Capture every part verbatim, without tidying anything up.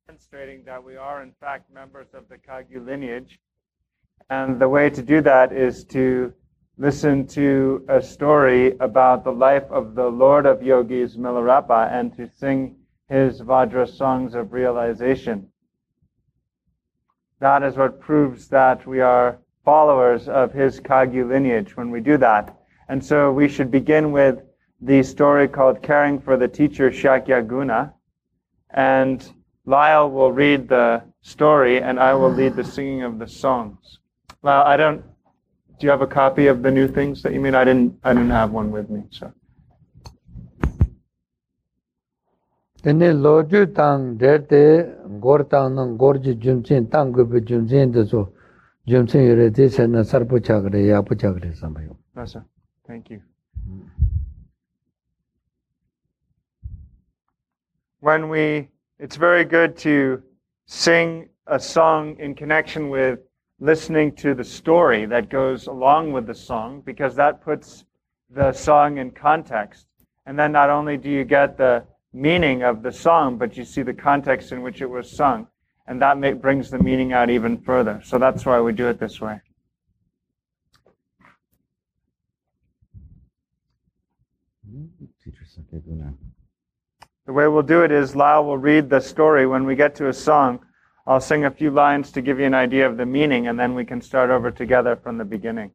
demonstrating that we are in fact members of the Kagyu lineage. And the way to do that is to listen to a story about the life of the Lord of Yogis, Milarepa, and to sing his Vajra songs of realization. That is what proves that we are followers of his Kagyu lineage when we do that. And so we should begin with the story called Caring for the Teacher Shakyaguna. And Lyle will read the story and I will lead the singing of the songs. Lyle, I don't, do you have a copy of the new things that you mean? I didn't, I didn't have one with me, so. Tene loju tang derte gor tang nang gorji jumchin tang gubi jumchin deso jumchin yore de sena sarpu chagre ya pu chagre samayo. Yes, sir. Thank you. When we, it's very good to sing a song in connection with listening to the story that goes along with the song, because that puts the song in context. And then not only do you get the meaning of the song, but you see the context in which it was sung. And that may, brings the meaning out even further. So that's why we do it this way. The way we'll do it is Lyle will read the story. When we get to a song, I'll sing a few lines to give you an idea of the meaning, and then we can start over together from the beginning.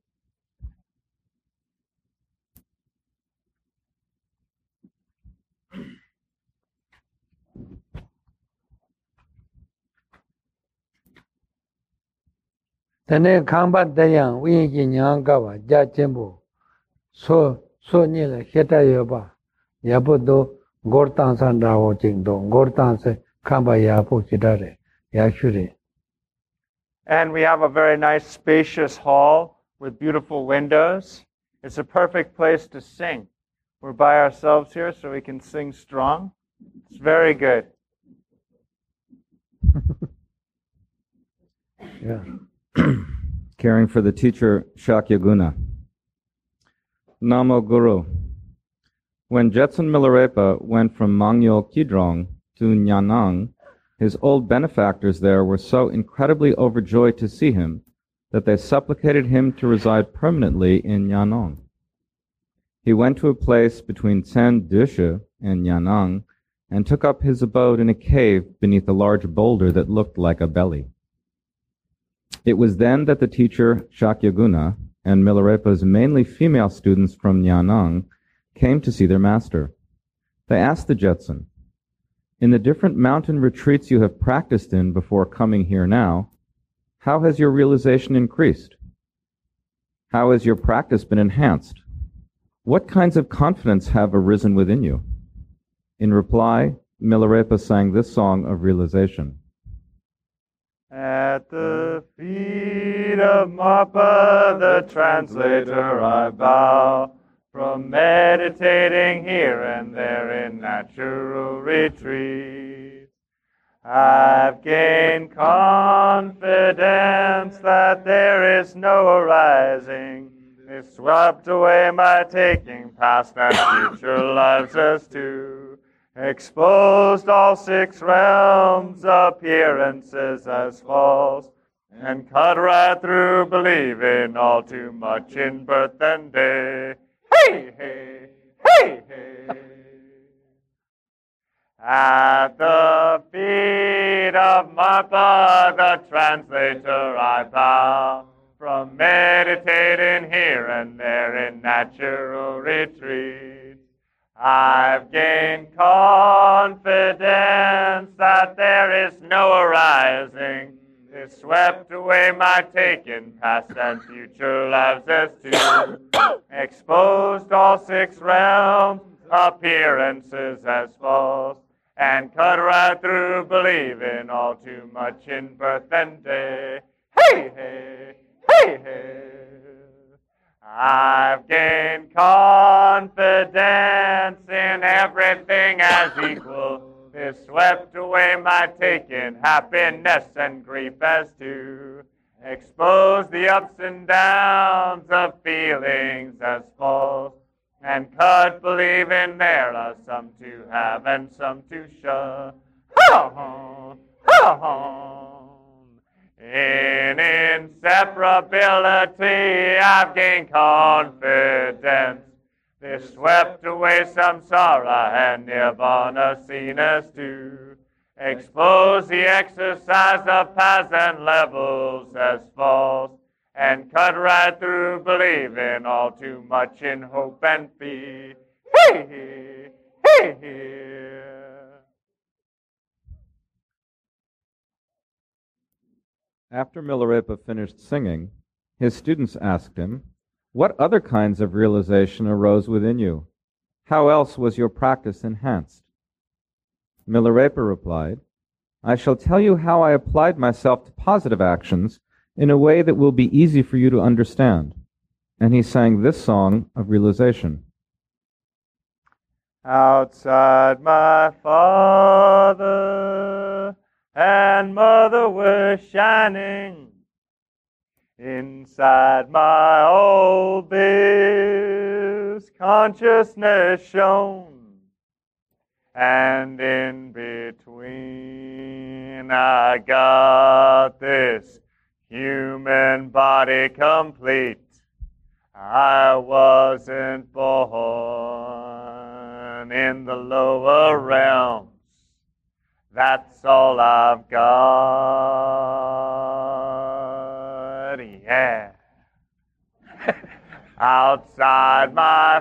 Tene kamba dayang wingi nyangkawa ja chenpo so so nyele heta yoba yapo do gor tang san rawo jingdo gor tang se kamba yapo chidare yakshuri. And we have a very nice spacious hall with beautiful windows. It's a perfect place to sing. We're by ourselves here so we can sing strong. It's very good. Yeah. Caring for the teacher Shakyaguna. Namo Guru. When Jetsun Milarepa went from Mangyo Kidrong to Nyanang, his old benefactors there were so incredibly overjoyed to see him that they supplicated him to reside permanently in Nyanong. He went to a place between Tsen Dushe and Nyanang and took up his abode in a cave beneath a large boulder that looked like a belly. It was then that the teacher Shakyaguna and Milarepa's mainly female students from Nyanang came to see their master. They asked the Jetsun, "In the different mountain retreats you have practiced in before coming here now, how has your realization increased? How has your practice been enhanced? What kinds of confidence have arisen within you?" In reply, Milarepa sang this song of realization. At the feet of Marpa, the translator, I bow, from meditating here and there in natural retreat. I've gained confidence that there is no arising. It swept away my taking, past and future lives as two. Exposed all six realms, appearances as false, and cut right through believing all too much in birth and day. Hey, hey, hey, hey. At the feet of Marpa, the translator, I bow, from meditating here and there in natural retreat. I've gained confidence that there is no arising. It swept away my taken, past and future lives as two. Exposed all six realms, appearances as false, and cut right through believing all too much in birth and day. Hey, hey, hey, hey. I've gained confidence in everything as equal. This swept away my taken, happiness and grief as two. Exposed the ups and downs of feelings as false, and cut believing there are some to have and some to shun. Oh, gone. In inseparability, I've gained confidence. This swept away samsara and nirvana seen as two. Expose the exercise of paths and levels as false, and cut right through believing all too much in hope and fear. Hey, hey, hey, hey. After Milarepa finished singing, his students asked him, "What other kinds of realization arose within you? How else was your practice enhanced?" Milarepa replied, "I shall tell you how I applied myself to positive actions in a way that will be easy for you to understand." And he sang this song of realization. Outside my father and mother were shining. Inside my old biz consciousness shone. And in between I got this human body complete. I wasn't born in the lower realms. That's all I've got, yeah. Outside my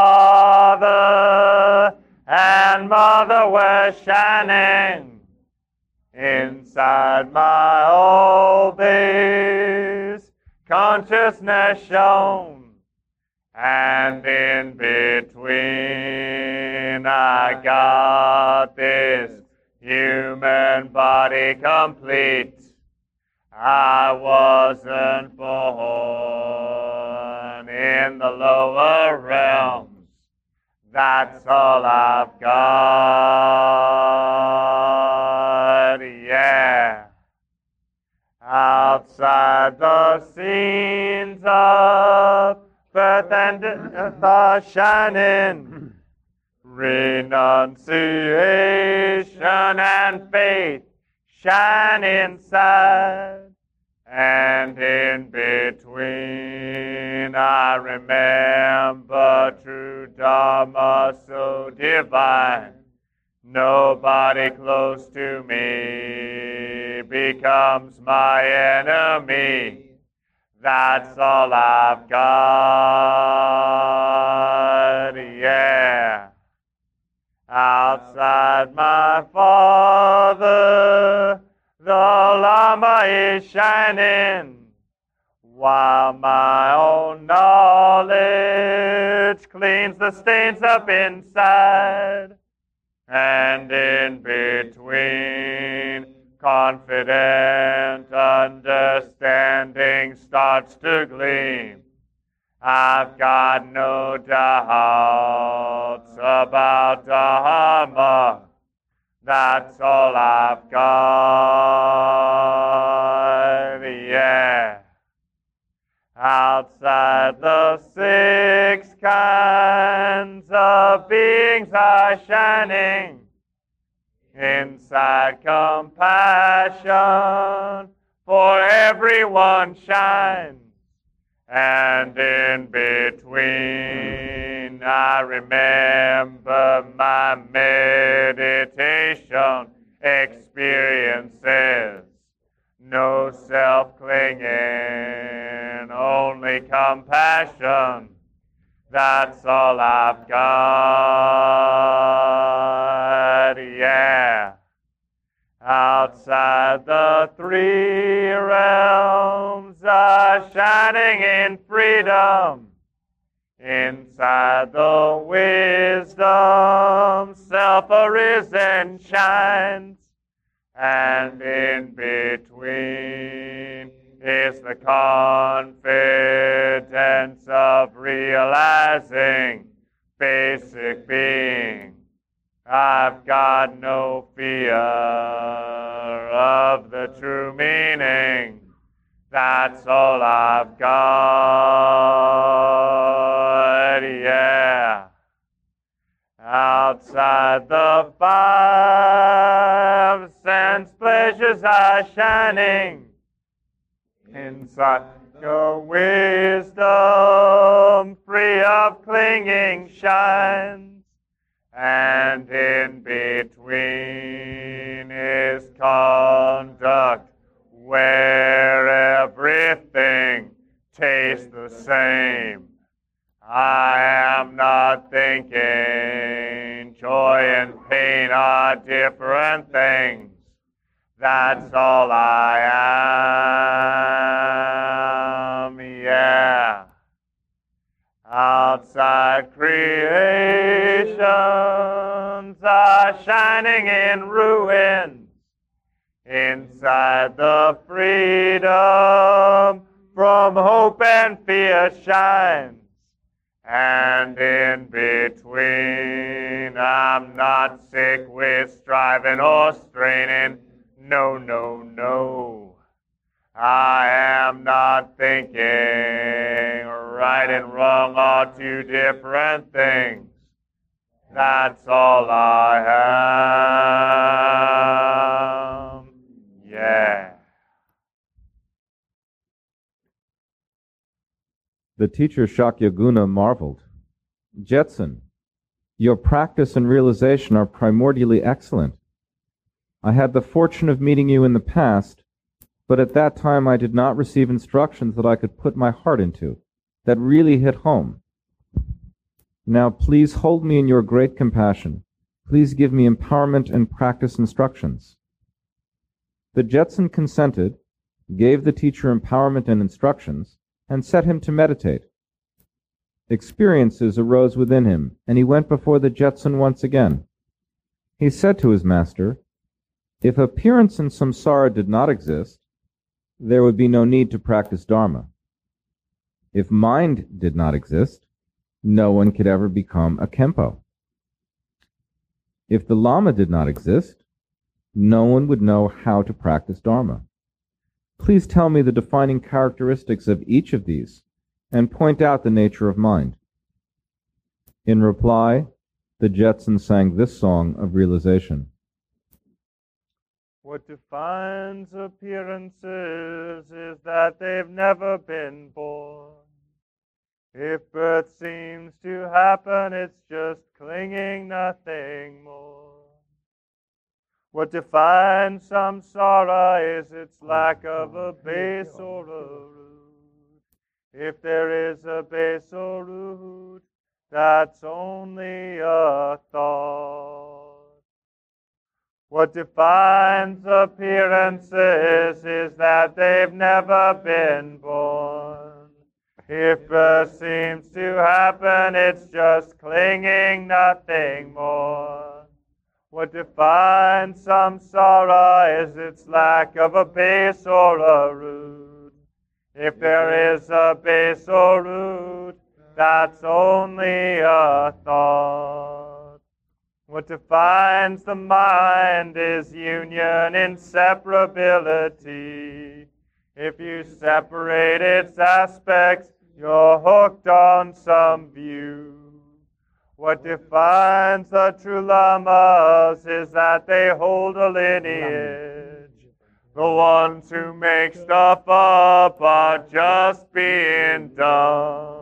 father and mother were shining. Inside my old base, consciousness shone. And in between I got this human body complete. I wasn't born in the lower realms. That's all I've got, yeah. Outside the scenes of birth and death shining, renunciation and faith shine inside. And in between I remember true Dharma so divine. Nobody close to me becomes my enemy. That's all I've got, yeah. Outside my father, the Lama is shining, while my own knowledge cleans the stains up inside. And in between, confident understanding starts to gleam. I've got no doubts about Dharma. That's all I've got, yeah. Outside the six kinds of beings are shining. Inside compassion for everyone shines. And in between I remember my meditation experiences. No self-clinging, only compassion. That's all I've got, yeah. Outside the three realms are shining in freedom. Inside the wisdom, self-arisen shines. And in between is the confidence of realizing basic being. I've got no fear of the true meaning. That's all I've got, yeah. Outside the five sense pleasures treasures are shining inside your wisdom, free of clinging shines, and in between is conduct, where everything tastes the same. I am not thinking joy and pain are different things. That's all I am, yeah. Outside creations are shining in ruins. Inside the freedom from hope and fear shines. And in between, I'm not sick with striving or straining. No, no, no. I am not thinking right and wrong are two different things. That's all I am. Yeah. The teacher Shakyaguna marveled, Jetsun, your practice and realization are primordially excellent. I had the fortune of meeting you in the past, but at that time I did not receive instructions that I could put my heart into, that really hit home. Now please hold me in your great compassion. Please give me empowerment and practice instructions. The Jetsun consented, gave the teacher empowerment and instructions, and set him to meditate. Experiences arose within him, and he went before the Jetsun once again. He said to his master, if appearance in samsara did not exist, there would be no need to practice Dharma. If mind did not exist, no one could ever become a Khenpo. If the Lama did not exist, no one would know how to practice Dharma. Please tell me the defining characteristics of each of these and point out the nature of mind. In reply, the Jetsun sang this song of realization. What defines appearances is that they've never been born. If birth seems to happen, it's just clinging, nothing more. What defines samsara is its lack of a base or a root. If there is a base or root, that's only a thought. What defines appearances is that they've never been born. If birth seems to happen, it's just clinging, nothing more. What defines samsara is its lack of a base or a root. If there is a base or root, that's only a thought. What defines the mind is union, inseparability. If you separate its aspects, you're hooked on some view. What defines the true lamas is that they hold a lineage. The ones who make stuff up are just being dumb.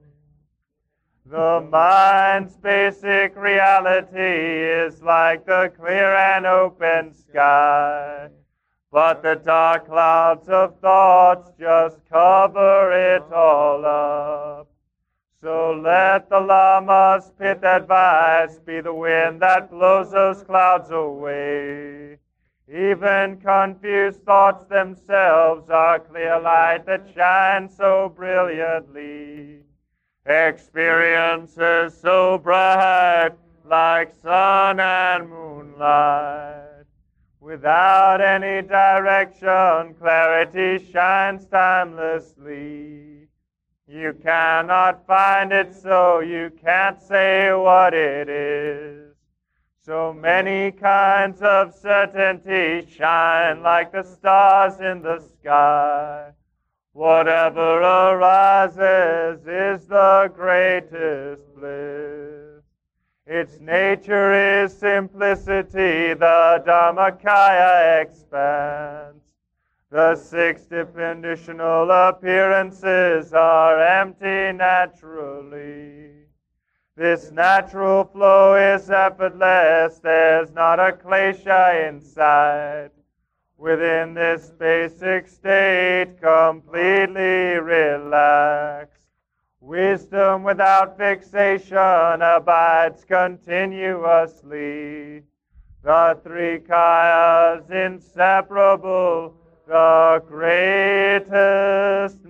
The mind's basic reality is like the clear and open sky, but the dark clouds of thoughts just cover it all up. So let the Lama's pith advice be the wind that blows those clouds away. Even confused thoughts themselves are clear light that shines so brilliantly. Experiences so bright like sun and moonlight. Without any direction, clarity shines timelessly. You cannot find it, so you can't say what it is. So many kinds of certainty shine like the stars in the sky. Whatever arises is the greatest bliss. Its nature is simplicity, the Dharmakaya expands. The six definitional appearances are empty naturally. This natural flow is effortless, there's not a klesha inside. Within this basic state, completely relaxed. Wisdom without fixation abides continuously. The three kayas inseparable, the greatest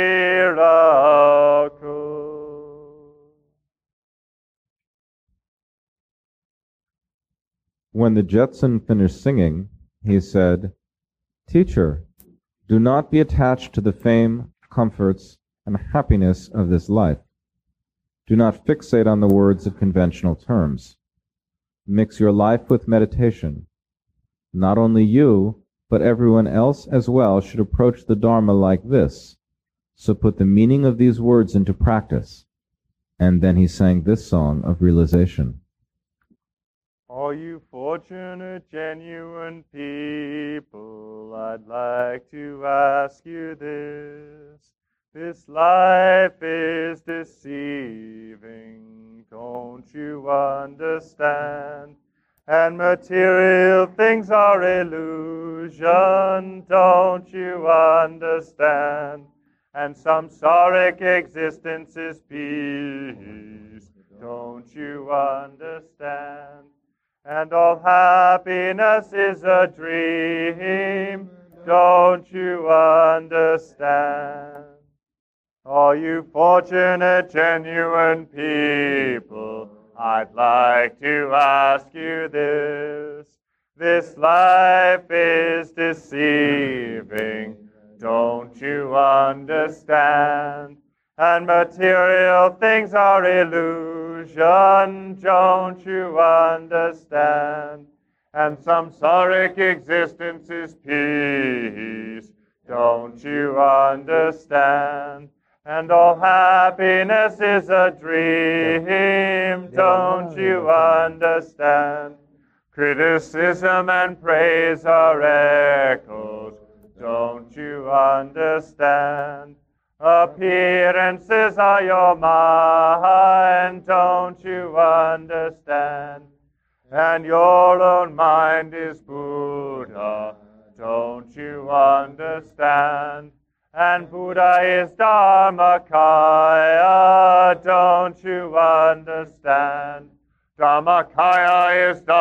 miracle. When the Jetson finished singing, he said, "Teacher, do not be attached to the fame, comforts, and happiness of this life. Do not fixate on the words of conventional terms. Mix your life with meditation. Not only you, but everyone else as well should approach the Dharma like this. So put the meaning of these words into practice." And then he sang this song of realization. All you fortunate, genuine people, I'd like to ask you this. This life is deceiving, don't you understand? And material things are illusion, don't you understand? And samsaric existence is peace, don't you understand? And all happiness is a dream, don't you understand? All you fortunate, genuine people, I'd like to ask you this. This life is deceiving, don't you understand? And material things are illusion, don't you understand? And samsaric existence is peace, don't you understand? And all happiness is a dream, don't you understand? Criticism and praise are echoes, don't you understand? Appearances are your mind, don't you understand? And your own mind is Buddha, don't you understand? And Buddha is Dharmakaya, don't you understand? Dharmakaya is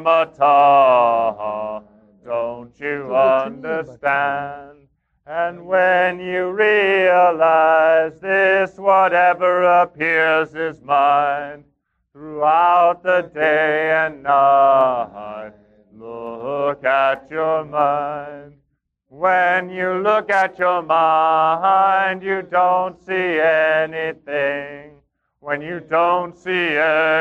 Dharmata, don't you understand? And when you realize this, whatever appears is mine. Throughout the day and night, look at your mind. When you look at your mind, you don't see anything. When you don't see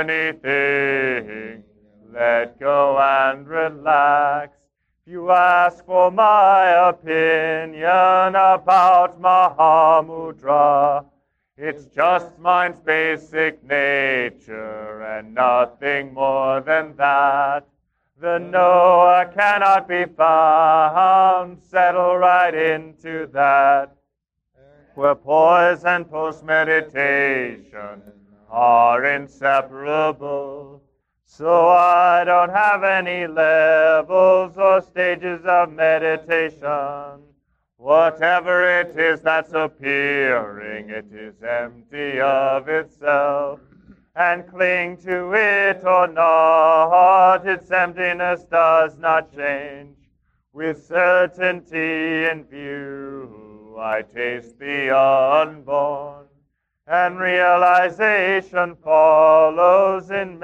anything, let go and relax. You ask for my opinion about Mahamudra. It's just mind's basic nature and nothing more than that. The knower cannot be found. Settle right into that. Where poise and post-meditation are inseparable. So I don't have any levels or stages of meditation. Whatever it is that's appearing, it is empty of itself. And cling to it or not, its emptiness does not change. With certainty in view, I taste the unborn. And realization follows in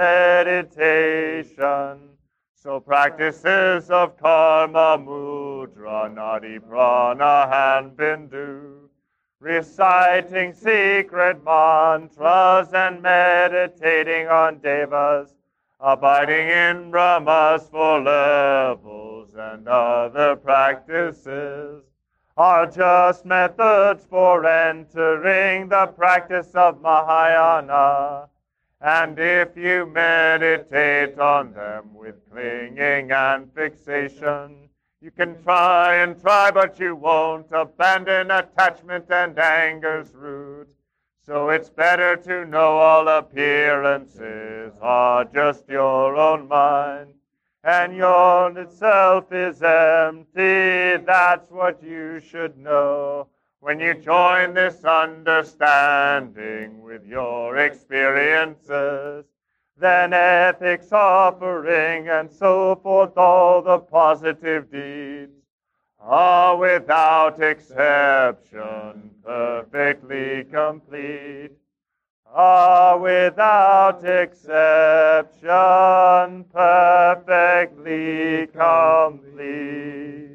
meditation. So practices of karma, mudra, nadi, prana, and bindu, reciting secret mantras and meditating on devas, abiding in brahmas for levels and other practices, are just methods for entering the practice of Mahayana. And if you meditate on them with clinging and fixation, you can try and try, but you won't abandon attachment and anger's root. So it's better to know all appearances are just your own mind, and your itself is empty. That's what you should know. When you join this understanding with your experiences, then ethics, offering, and so forth, all the positive deeds are without exception perfectly complete. Are without exception perfectly complete.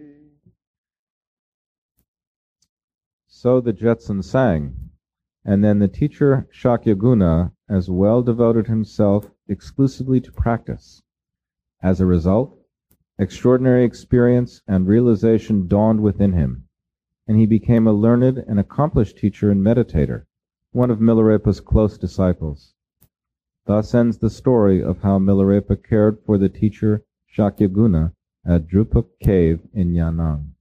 So the Jetson sang, and then the teacher Shakyaguna as well devoted himself exclusively to practice. As a result, extraordinary experience and realization dawned within him, and he became a learned and accomplished teacher and meditator, one of Milarepa's close disciples. Thus ends the story of how Milarepa cared for the teacher Shakyaguna at Drupal Cave in Yanang.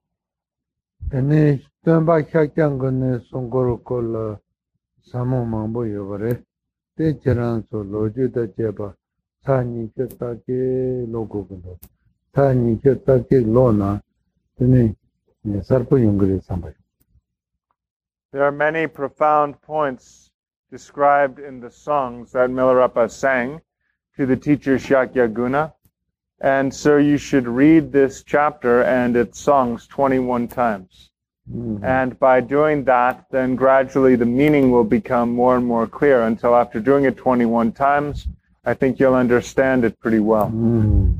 Tene Tumba Shakyaguna Songoro Kola Samo Mambo Yovare, Te Chiran so Loju da Jeba, Sani Chetake Logo, Sani Chetake Lona, Tene Sarpo Yungri Sambai. There are many profound points described in the songs that Milarepa sang to the teacher Shakyaguna, and so you should read this chapter and its songs twenty-one times. Mm-hmm. And by doing that, then gradually the meaning will become more and more clear until after doing it twenty-one times, I think you'll understand it pretty well. Mm-hmm.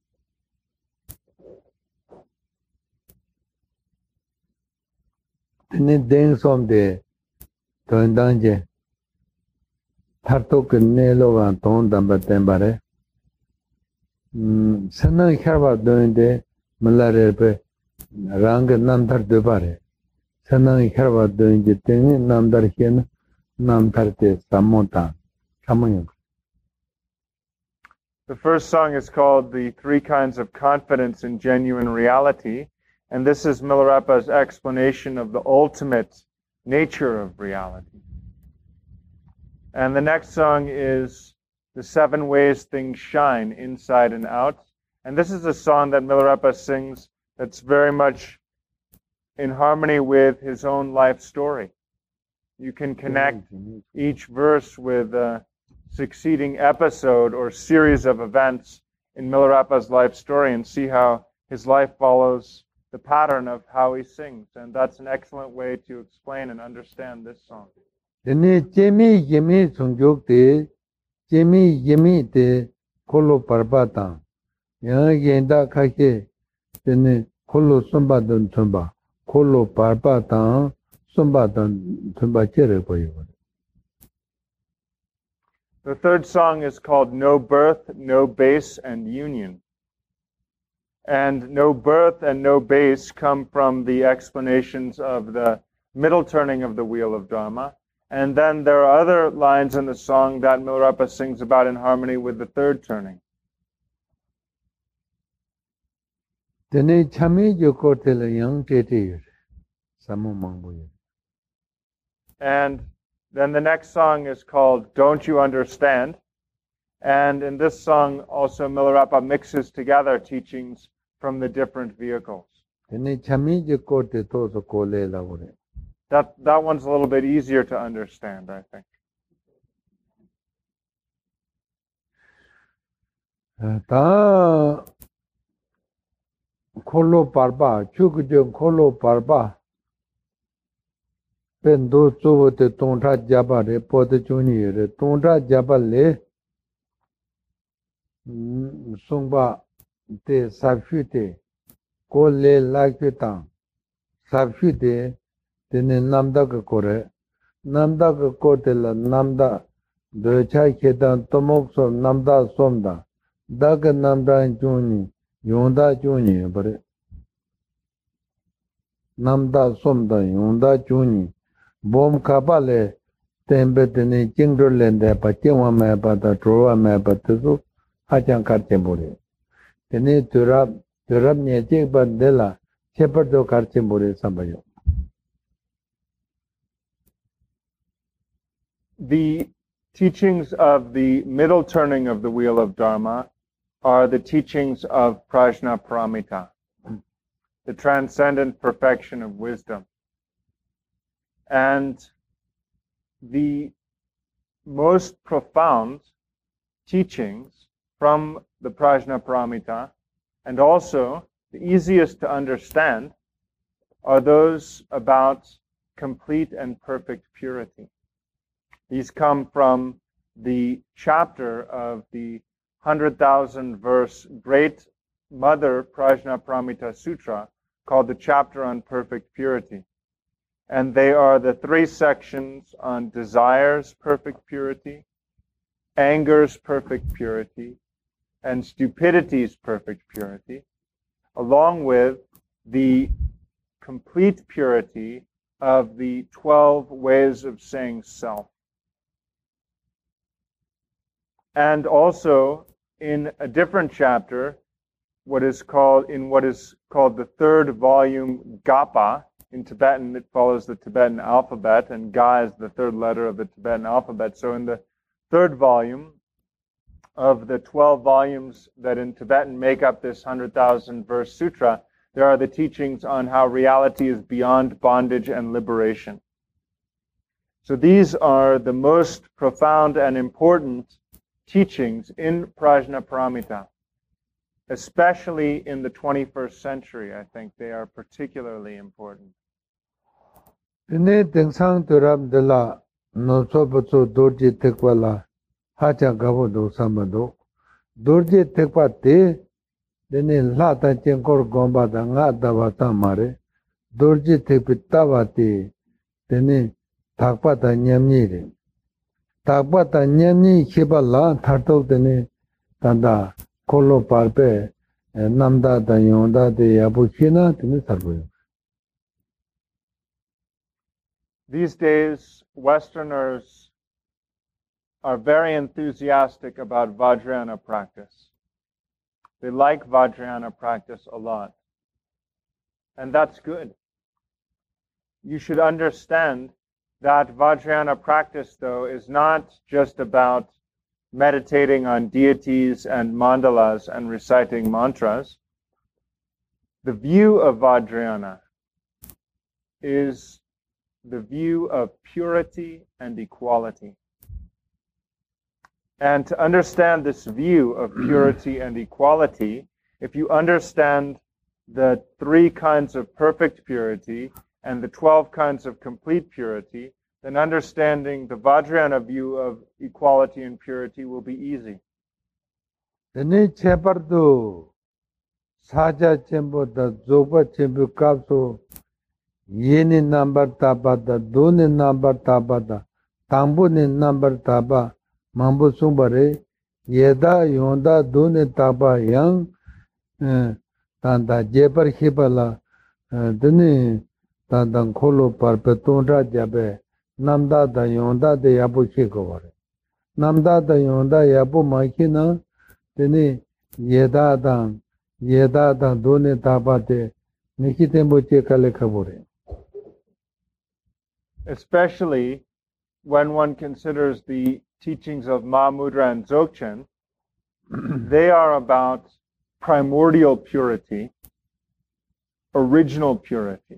Tene deng somde tondanje tartok nelo van ton damba tembare sanang kharba donde malarepe rang namdar debare sanang kharba donde tene namdar hen namdarte samonta samoyong. The first song is called The Three Kinds of Confidence in Genuine Reality. And this is Milarepa's explanation of the ultimate nature of reality. And the next song is The Seven Ways Things Shine Inside and Out. And this is a song that Milarepa sings that's very much in harmony with his own life story. You can connect each verse with a succeeding episode or series of events in Milarepa's life story and see how his life follows the pattern of how he sings, and that's an excellent way to explain and understand this song. Tene chemi yemi songjok te chemi yemi te kolo parbata ya yenda khake tene kolo sombadan thumba kolo parbata sombadan thumba chere boyo. The third song is called No Birth, No Base, and Union. And no birth and no base come from the explanations of the middle turning of the wheel of Dharma. And then there are other lines in the song that Milarepa sings about in harmony with the third turning. Tene chami joko tele yang tete samu mangbo. And then the next song is called Don't You Understand? And in this song also Milarepa mixes together teachings from the different vehicles. That, that one's a little bit easier to understand, I think. Ta kolo parba, chukjo kolo parba. Pendo chovote tonta jabare pote chuni re tonta jabale songba te sabshute ko le lakita sabshute tene namda ka kore namda ka kote la namda docha ketan tomok so namda somda dag namda chuni yonda chuni bare namda somda yonda chuni bom kapale tembe tene jingro lende pa jingwa me pa da drowa me pa tuzu hachang karche bore. Tene durab, durab nye jik pa dela shepardo karche bore sambayo. The teachings of the middle turning of the wheel of Dharma are the teachings of Prajnaparamita, the transcendent perfection of wisdom. And the most profound teachings from the Prajnaparamita, and also the easiest to understand, are those about complete and perfect purity. These come from the chapter of the one hundred thousand verse Great Mother Prajnaparamita Sutra called the Chapter on Perfect Purity. And they are the three sections on desire's perfect purity, anger's perfect purity, and stupidity's perfect purity, along with the complete purity of the twelve ways of saying self. And also in a different chapter, what is called in what is called the third volume, Gapa. In Tibetan, it follows the Tibetan alphabet, and Ga is the third letter of the Tibetan alphabet. So in the third volume of the twelve volumes that in Tibetan make up this one hundred thousand verse sutra, there are the teachings on how reality is beyond bondage and liberation. So these are the most profound and important teachings in Prajnaparamita, especially in the twenty-first century. I think they are particularly important. Tene tengsang turab dela no so butsu dorji tekwala hacha gabo do samado. Dorji tekwa te tene lata chenkor gomba da nga dava tamare. Dorji tekpi tava te tene thakpa ta nyamni re. Thakpa ta nyamni shiba la thartok tene tanda kolo parpe namda da yonda de yabu shina tene sarboyo. These days, Westerners are very enthusiastic about Vajrayana practice. They like Vajrayana practice a lot. And that's good. You should understand that Vajrayana practice, though, is not just about meditating on deities and mandalas and reciting mantras. The view of Vajrayana is the view of purity and equality. And to understand this view of purity and equality, if you understand the three kinds of perfect purity and the twelve kinds of complete purity, then understanding the Vajrayana view of equality and purity will be easy. Tene chepardo saja chembo da zoba chembo kapso yeni number tabada done number tabada tambu ne number taba mambu sumbare yeda yonda done taba yang tanda jepar hibala dene tanda kholo parpetonda jabe namda da yonda de yabu hikore namda da yonda yabu makina tene yeda dan yeda dan done taba de nikitembo chekale khabore. Especially when one considers the teachings of Mahamudra and Dzogchen, they are about primordial purity, original purity.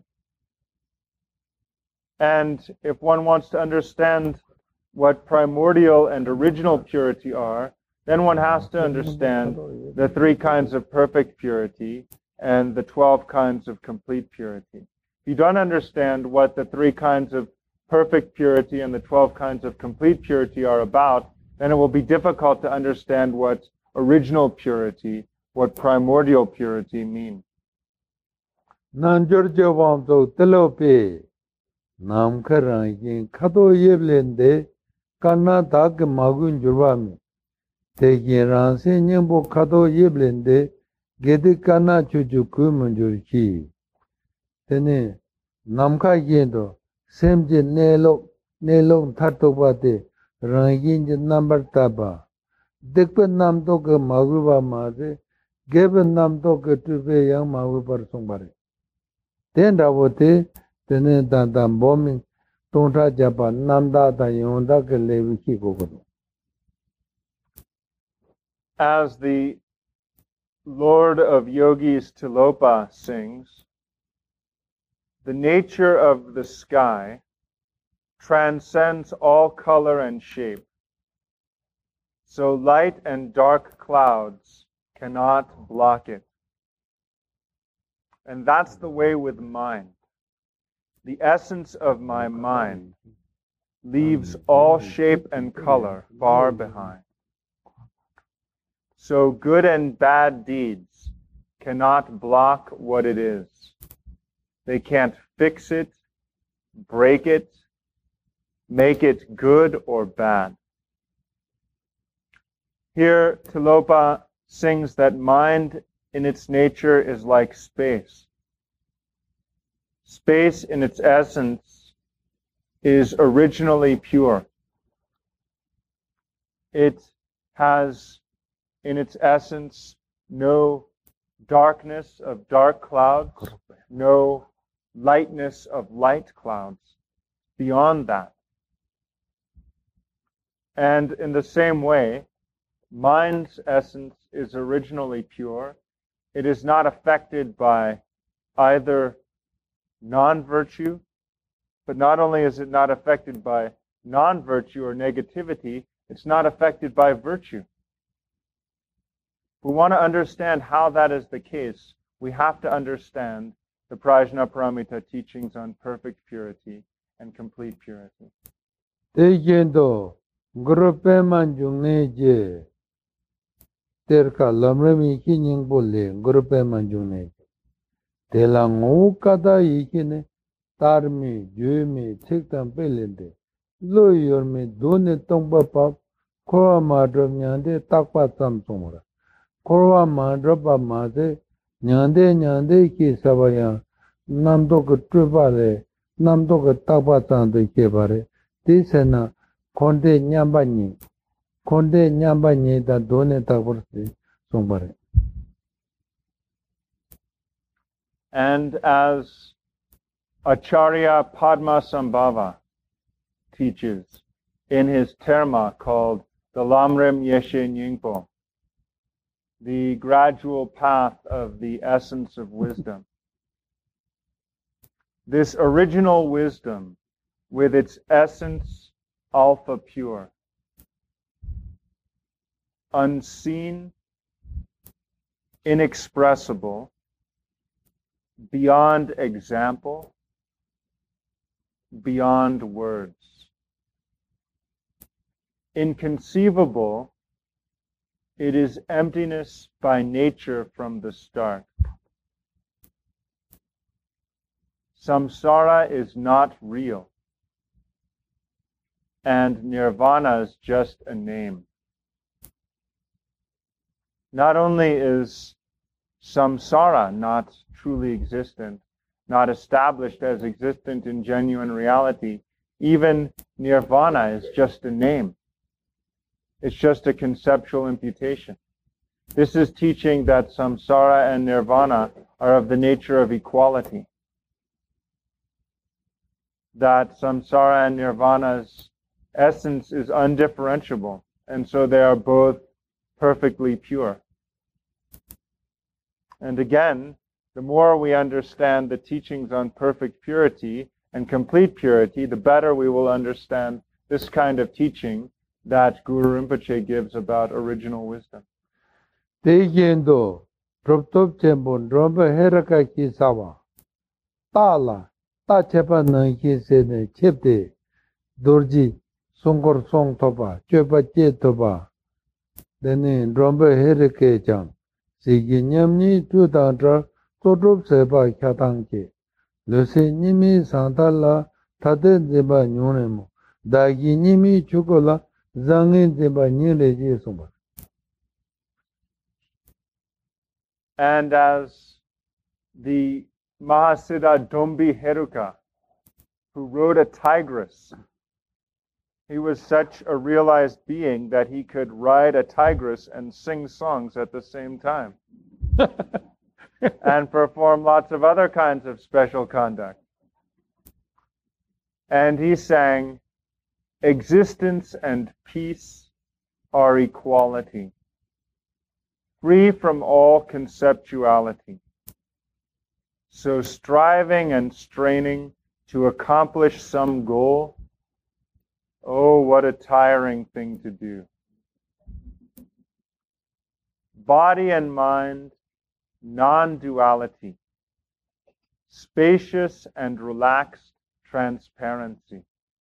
And if one wants to understand what primordial and original purity are, then one has to understand the three kinds of perfect purity and the twelve kinds of complete purity. If you don't understand what the three kinds of perfect purity and the twelve kinds of complete purity are about, then it will be difficult to understand what original purity, what primordial purity mean. Nanjorjo vamso telope namkarangi kato yeblende kana tak magun jurvami teki ranse nyembo kato yeblende gedi kana chuchu kumunjurki tene namka yendo semje nelo Nelong Tatopate, Rangin number taba. Dikpen nam to ke maguba maze, given nam to ke to be young magubar somebody. Then Davote, then Dandam bombing, Tonta Japan, Nanda, the Yonda, Levi Kiko. As the Lord of Yogis Tilopa sings, the nature of the sky transcends all color and shape. So light and dark clouds cannot block it. And that's the way with mind. The essence of my mind leaves all shape and color far behind. So good and bad deeds cannot block what it is. They can't fix it, break it, make it good or bad. Here, Tilopa sings that mind in its nature is like space. Space in its essence is originally pure. It has in its essence no darkness of dark clouds, no lightness of light clouds. Beyond that. And in the same way, mind's essence is originally pure. It is not affected by either non-virtue, but not only is it not affected by non-virtue or negativity, it's not affected by virtue. If we want to understand how that is the case, we have to understand the Prajnaparamita teachings on perfect purity and complete purity. Tejendo grupe manjungne je terka lamrami kinying bolle grupe manjungne tela ngu kada ikine tarmi juimi tiktam pelende lo yorme done tongpa pap korwa madrop nyande takpa samsumura korwa madropa made nyande nyande ki sabaya namdo ke trupale namdo ke takpa sande ke bare tisena konde nyambani konde nyambani da done takpursi sumbare. And as Acharya Padmasambhava teaches in his terma called the Lamrim Yeshe Nyingpo, the gradual path of the essence of wisdom. This original wisdom, with its essence alpha pure, unseen, inexpressible, beyond example, beyond words. Inconceivable, it is emptiness by nature from the start. Samsara is not real, and nirvana is just a name. Not only is samsara not truly existent, not established as existent in genuine reality, even nirvana is just a name. It's just a conceptual imputation. This is teaching that samsara and nirvana are of the nature of equality. That samsara and nirvana's essence is undifferentiable, and so they are both perfectly pure. And again, the more we understand the teachings on perfect purity and complete purity, the better we will understand this kind of teaching that Guru Rinpoche gives about original wisdom. Tejendo proptop chembon romba heraka ki sawa tala ta chepa nang ki se ne chepte dorji songkor song toba chepa che toba dene romba herake chang sigi nyamni tu tantra todrop seba khatang ke lose nimi santala thade deba nyonemo dagi nimi chukola zangin deba nyele je somba. And as the Mahasiddha Dombi Heruka, who rode a tigress He was such a realized being that he could ride a tigress and sing songs at the same time and perform lots of other kinds of special conduct. And he sang, "Existence and peace are equality, free from all conceptuality. So striving and straining to accomplish some goal, oh, what a tiring thing to do. Body and mind, non-duality, spacious and relaxed transparency.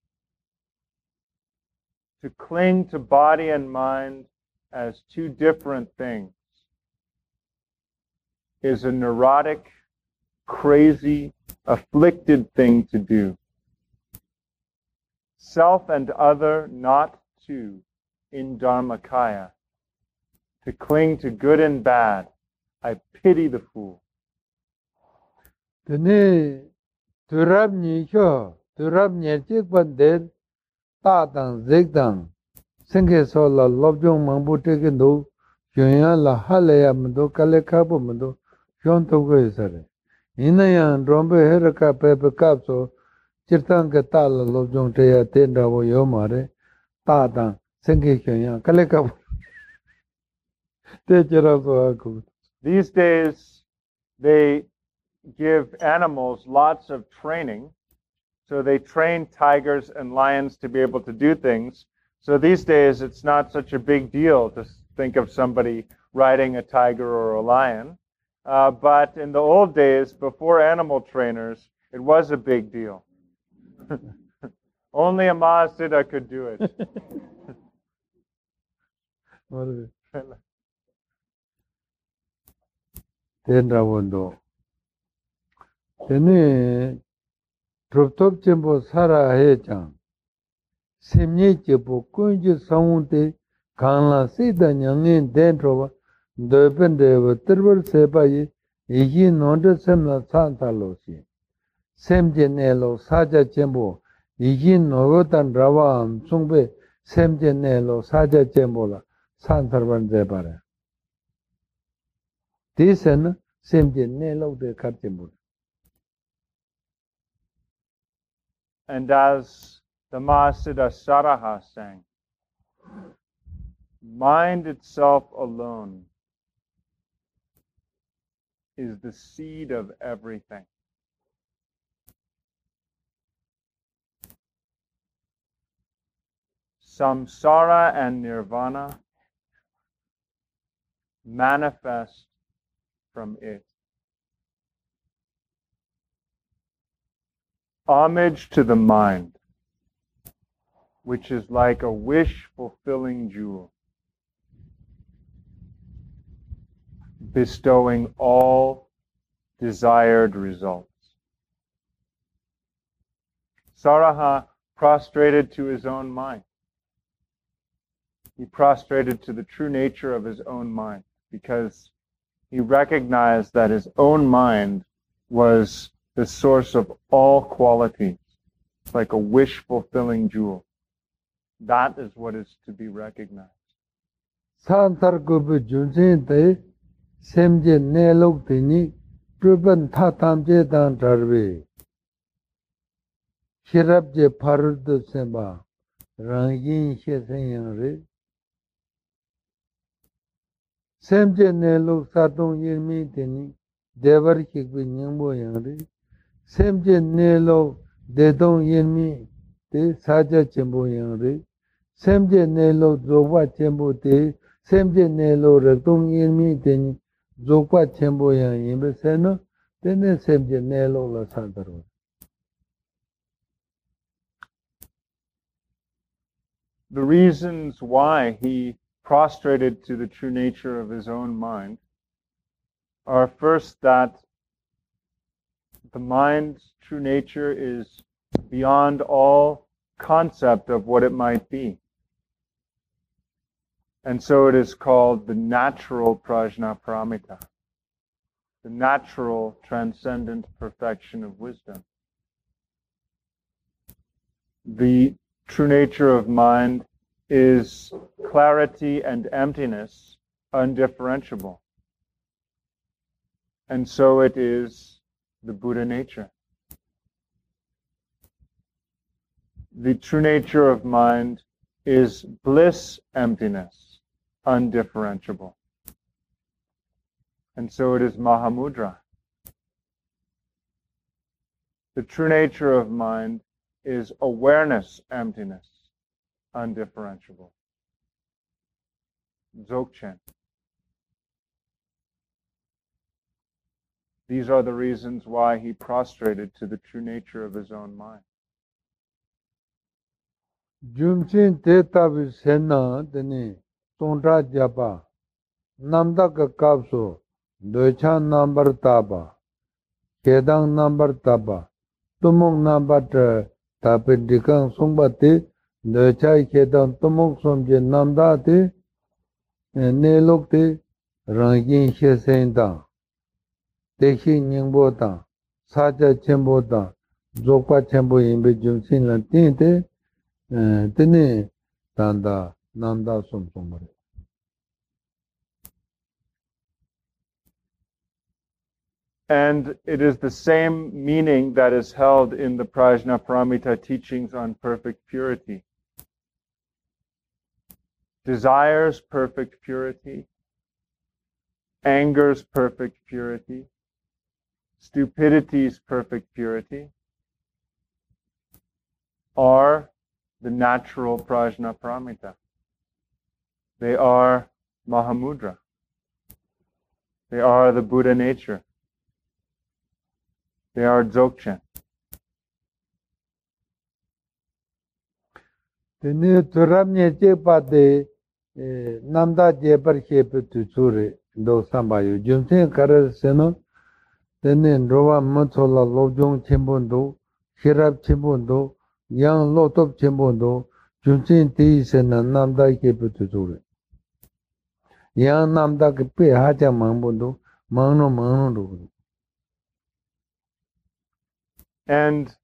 To cling to body and mind as two different things is a neurotic, crazy, afflicted thing to do. Self and other not two in Dharmakaya. To cling to good and bad, I pity the fool." Tene turab ni cho turab ni chik ban de ta dang zik dang sengke so la lob jong mang bu te ke do yön la hale ya mdo kale ka bu mdo yon to go sare ina ya rombe her ka pe pe ka so chirtang ke ta la lob jong te ya ten da bo yo mare ta dang sengke yön ya kale ka te chera so ko. These days, they give animals lots of training. So they train tigers and lions to be able to do things. So these days, it's not such a big deal to think of somebody riding a tiger or a lion. Uh, but in the old days, before animal trainers, it was a big deal. Only a Mahasiddha could do it. Tendra wondo. Tene drop-top chembo sara he chang. Semnye chepo kunji saunte kanla sida nyangin dentro wa dopende wa tirvar sepa ye iki nonde semla santa lo si. Semje ne lo saja chembo iki nogotan rawa am sungpe semje ne lo saja chembo la santarvan zepare. Tisen semje ne lo de kar chembo. And as the Mahasiddha Saraha sang, mind itself alone is the seed of everything. Samsara and nirvana manifest from it. Homage to the mind, which is like a wish-fulfilling jewel, bestowing all desired results. Saraha prostrated to his own mind. He prostrated to the true nature of his own mind because he recognized that his own mind was the source of all qualities, like a wish-fulfilling jewel. That is what is to be recognized. Santar gubu junsin te semje ne lok tini pruban tha tamje dan darbe. Shirab je parud semba rangin she senyang re. Semje ne lok satong yirmi tini devar kikbi nyingbo yang re. Semje ne lok dedong yirmi te saja chembo yang re. Semje ne lok zogwa chembo te semje ne lok rakdong yirmi tini zogwa chembo yang yinbe seno tene semje ne lok la santarwa. The reasons why he prostrated to the true nature of his own mind are first that the mind's true nature is beyond all concept of what it might be. And so it is called the natural prajna paramita, the natural transcendent perfection of wisdom. The true nature of mind is clarity and emptiness, undifferentiable. And so it is the Buddha nature. The true nature of mind is bliss, emptiness, undifferentiable. And so it is Mahamudra. The true nature of mind is awareness, emptiness, undifferentiable. Dzogchen. These are the reasons why he prostrated to the true nature of his own mind. Jumchin Tetavi Sena Deni Tonda Japa Namdaka Kapso Dochan number Taba Kedang number Taba Tumung number Tapidikang Sumbati Dochai Kedang Tumung Sumje Namdati Nelukti Rangin Shesenda Tehi Ningbota Saja Chembota Zokpa Chembo Imbe Jumchin Lantinte Tene Tanda Namda Sum Sumare. And it is the same meaning that is held in the Prajnaparamita teachings on perfect purity. Desires perfect purity, anger's perfect purity, stupidity's perfect purity are the natural Prajnaparamita. They are Mahamudra. They are the Buddha nature. They are Dzogchen. Tene Turamye Chepate Namda Jepar Shepe Tutsure Do Sambayo Jumsen Karar Seno Tene Rova Matsola Lojong Chembondo Shirab Chembondo Yang Lotop Chembondo Jumsen Ti Sena Namda Shepe Tutsure Yang Namda Kepe Haja Mambondo Mano Mano Do. And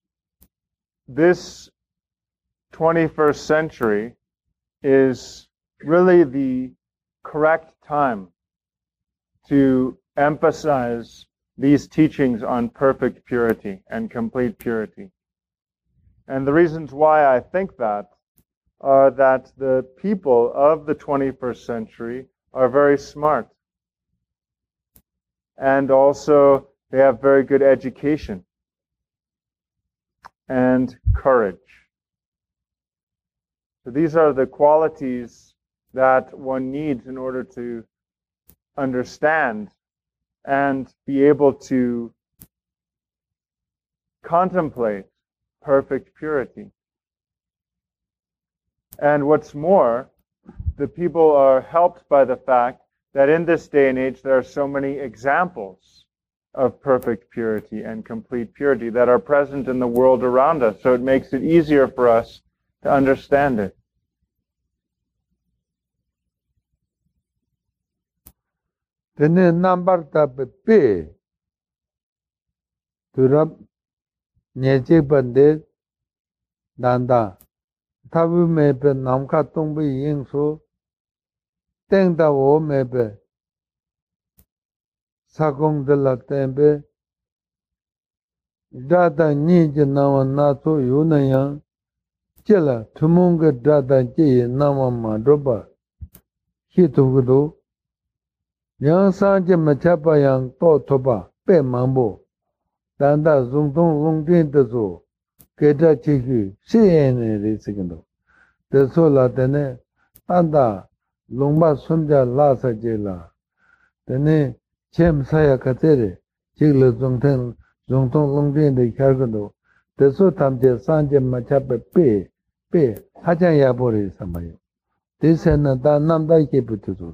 this twenty-first century is really the correct time to emphasize these teachings on perfect purity and complete purity. And the reasons why I think that are that the people of the twenty-first century are very smart. And also they have very good education and courage. So these are the qualities that one needs in order to understand and be able to contemplate perfect purity. And what's more, the people are helped by the fact that in this day and age there are so many examples of perfect purity and complete purity that are present in the world around us. So it makes it easier for us to understand it. Tene number tape pe Turab Nyeche Pande Danda Tabu Mepe Namka Tumbi Yingsu Tengda O Mepe Sakong de la Tempe Dada Niji Nama Nato Yunayang Chela Tumunga Dada Ji Nama Madroba Hitugudu Yang Sanje Machapa Yang To Toba Pe Mambo Danda Zungtong Lungtin Tezo Keta Chiku Siene Risikondo Teso La Tene Danda Lungba Sumja Lasa Jela Tene Chem Saya Katere Chigla Zungtong Zungtong Lungtin De Kargado Teso Tamche Sanje Machapa Pe Pe Hajan Yabori Samayo Tisena Da Namda Keputu.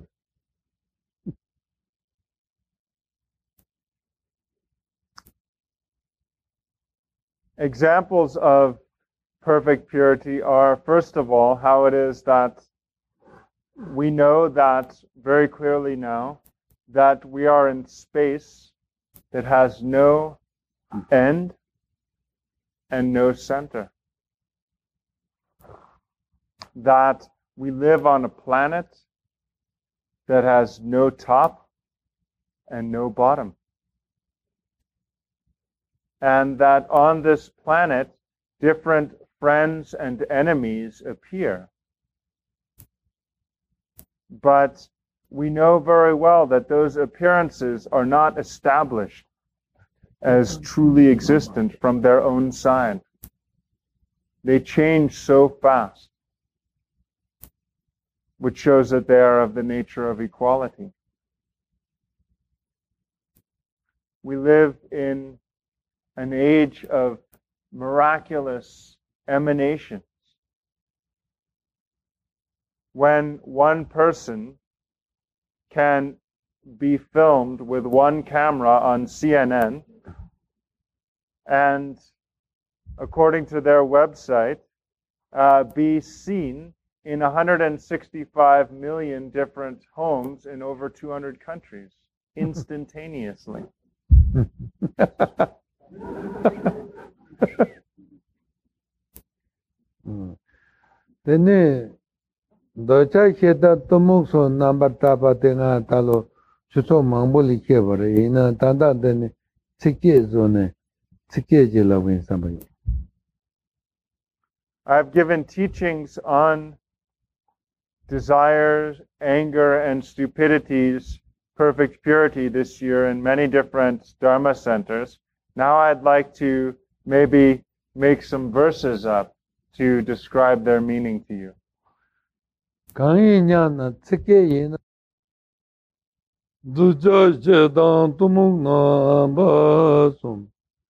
Examples of perfect purity are, first of all, how it is that we know that very clearly now that we are in space that has no end and no center. that we live on a planet that has no top and no bottom. And that on this planet, different friends and enemies appear. But we know very well that those appearances are not established as truly existent from their own side. They change so fast, which shows that they are of the nature of equality. We live in an age of miraculous emanations. When one person can be filmed with one camera on C N N, and according to their website, uh, be seen in one hundred sixty-five million different homes in over two hundred countries instantaneously. Then docha cheta tomukso number tapa tenga talo chuso mambuli kebare ina tanda dene sikye zone sikye jela win somebody. I've given teachings on desires, anger, and stupidity's perfect purity this year in many different Dharma centers. Now I'd like to maybe make some verses up to describe their meaning to you. Kangi nyana sikye yena duja chedan tumuk na basum.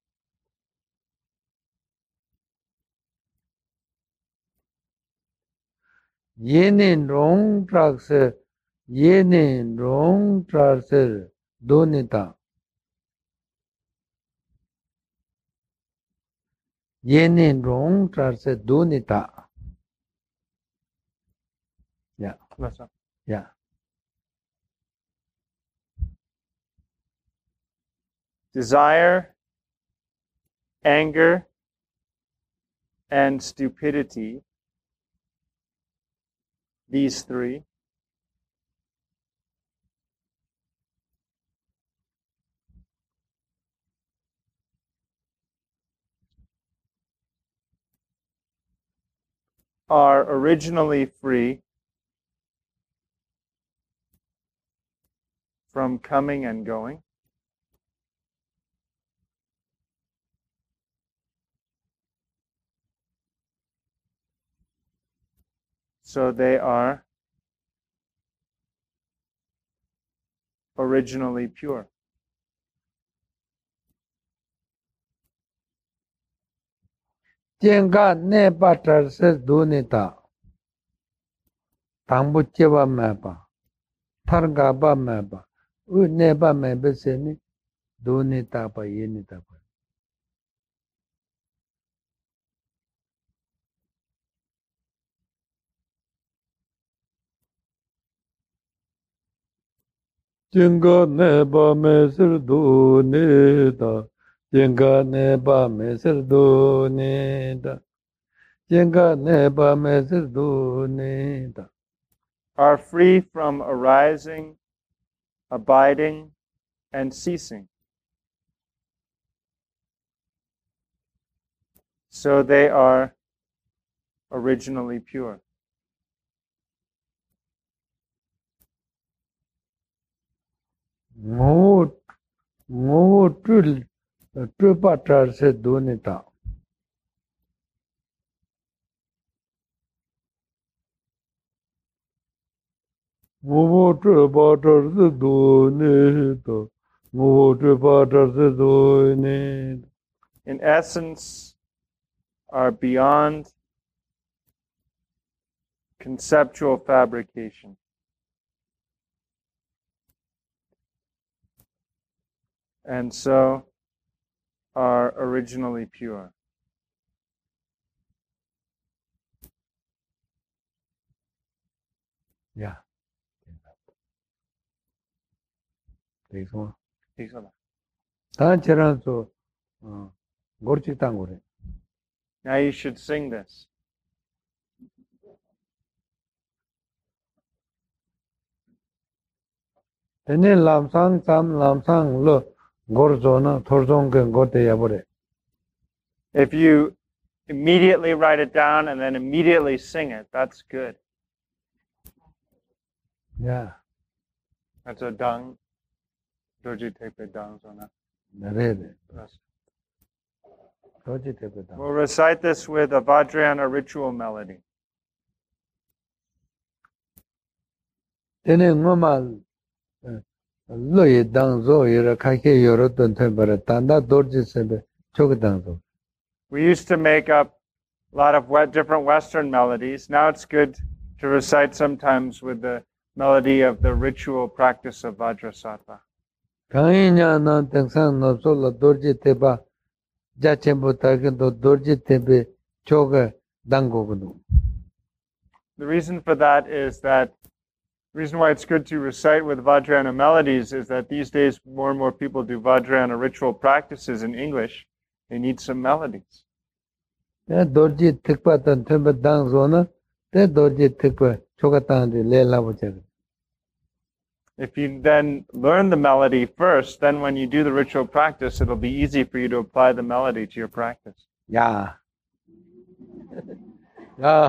Yenin rong trakse, yenin rong trakse donita. Yenin rong trakse donita. Yeah, Listen. yeah. Desire, anger, and stupidity, these three, are originally free from coming and going. So they are originally pure. Jenga ne patar se donita. Tambucheva mapa. Targaba mapa. U neba mebe seni donita pa yenita pa. Jenga neba meser donita. Jenga neba meser donita. Jenga neba meser donita. Are free from arising, abiding, and ceasing. So they are originally pure. Ngo ngo trul trupatar se donita. Ngo trupatar se donita. Ngo trupatar se donita. In essence, are beyond conceptual fabrication. And so are originally pure. Yeah. Take one. Take some. Tancheran so gorchi tangore. Now you should sing this. Tene lamsang sam lamsang lo gorzona thorzongken gote yabore. If you immediately write it down and then immediately sing it, that's good. Yeah. That's a dang. Doji tepe dang zona. Narede. Doji tepe dang. We'll recite this with a Vajrayana ritual melody. Tene ngoma lo ye dang zo yera kake yoro ton tempera tanda dorji sebe chok dang zo. We used to make up a lot of we- different Western melodies. Now it's good to recite sometimes with the melody of the ritual practice of Vajrasattva. Kainya na tengsang no so la dorji teba ja chembo tagen do dorji tebe chok dang go gnu. The reason for that is that the reason why it's good to recite with Vajrayana melodies is that these days more and more people do Vajrayana ritual practices in English. They need some melodies. Ya dorji tikpa tan tembe dang zo na te dorji tikpa chok tang de le la bo chak. If you then learn the melody first, then when you do the ritual practice, it'll be easy for you to apply the melody to your practice. Yeah. Yeah.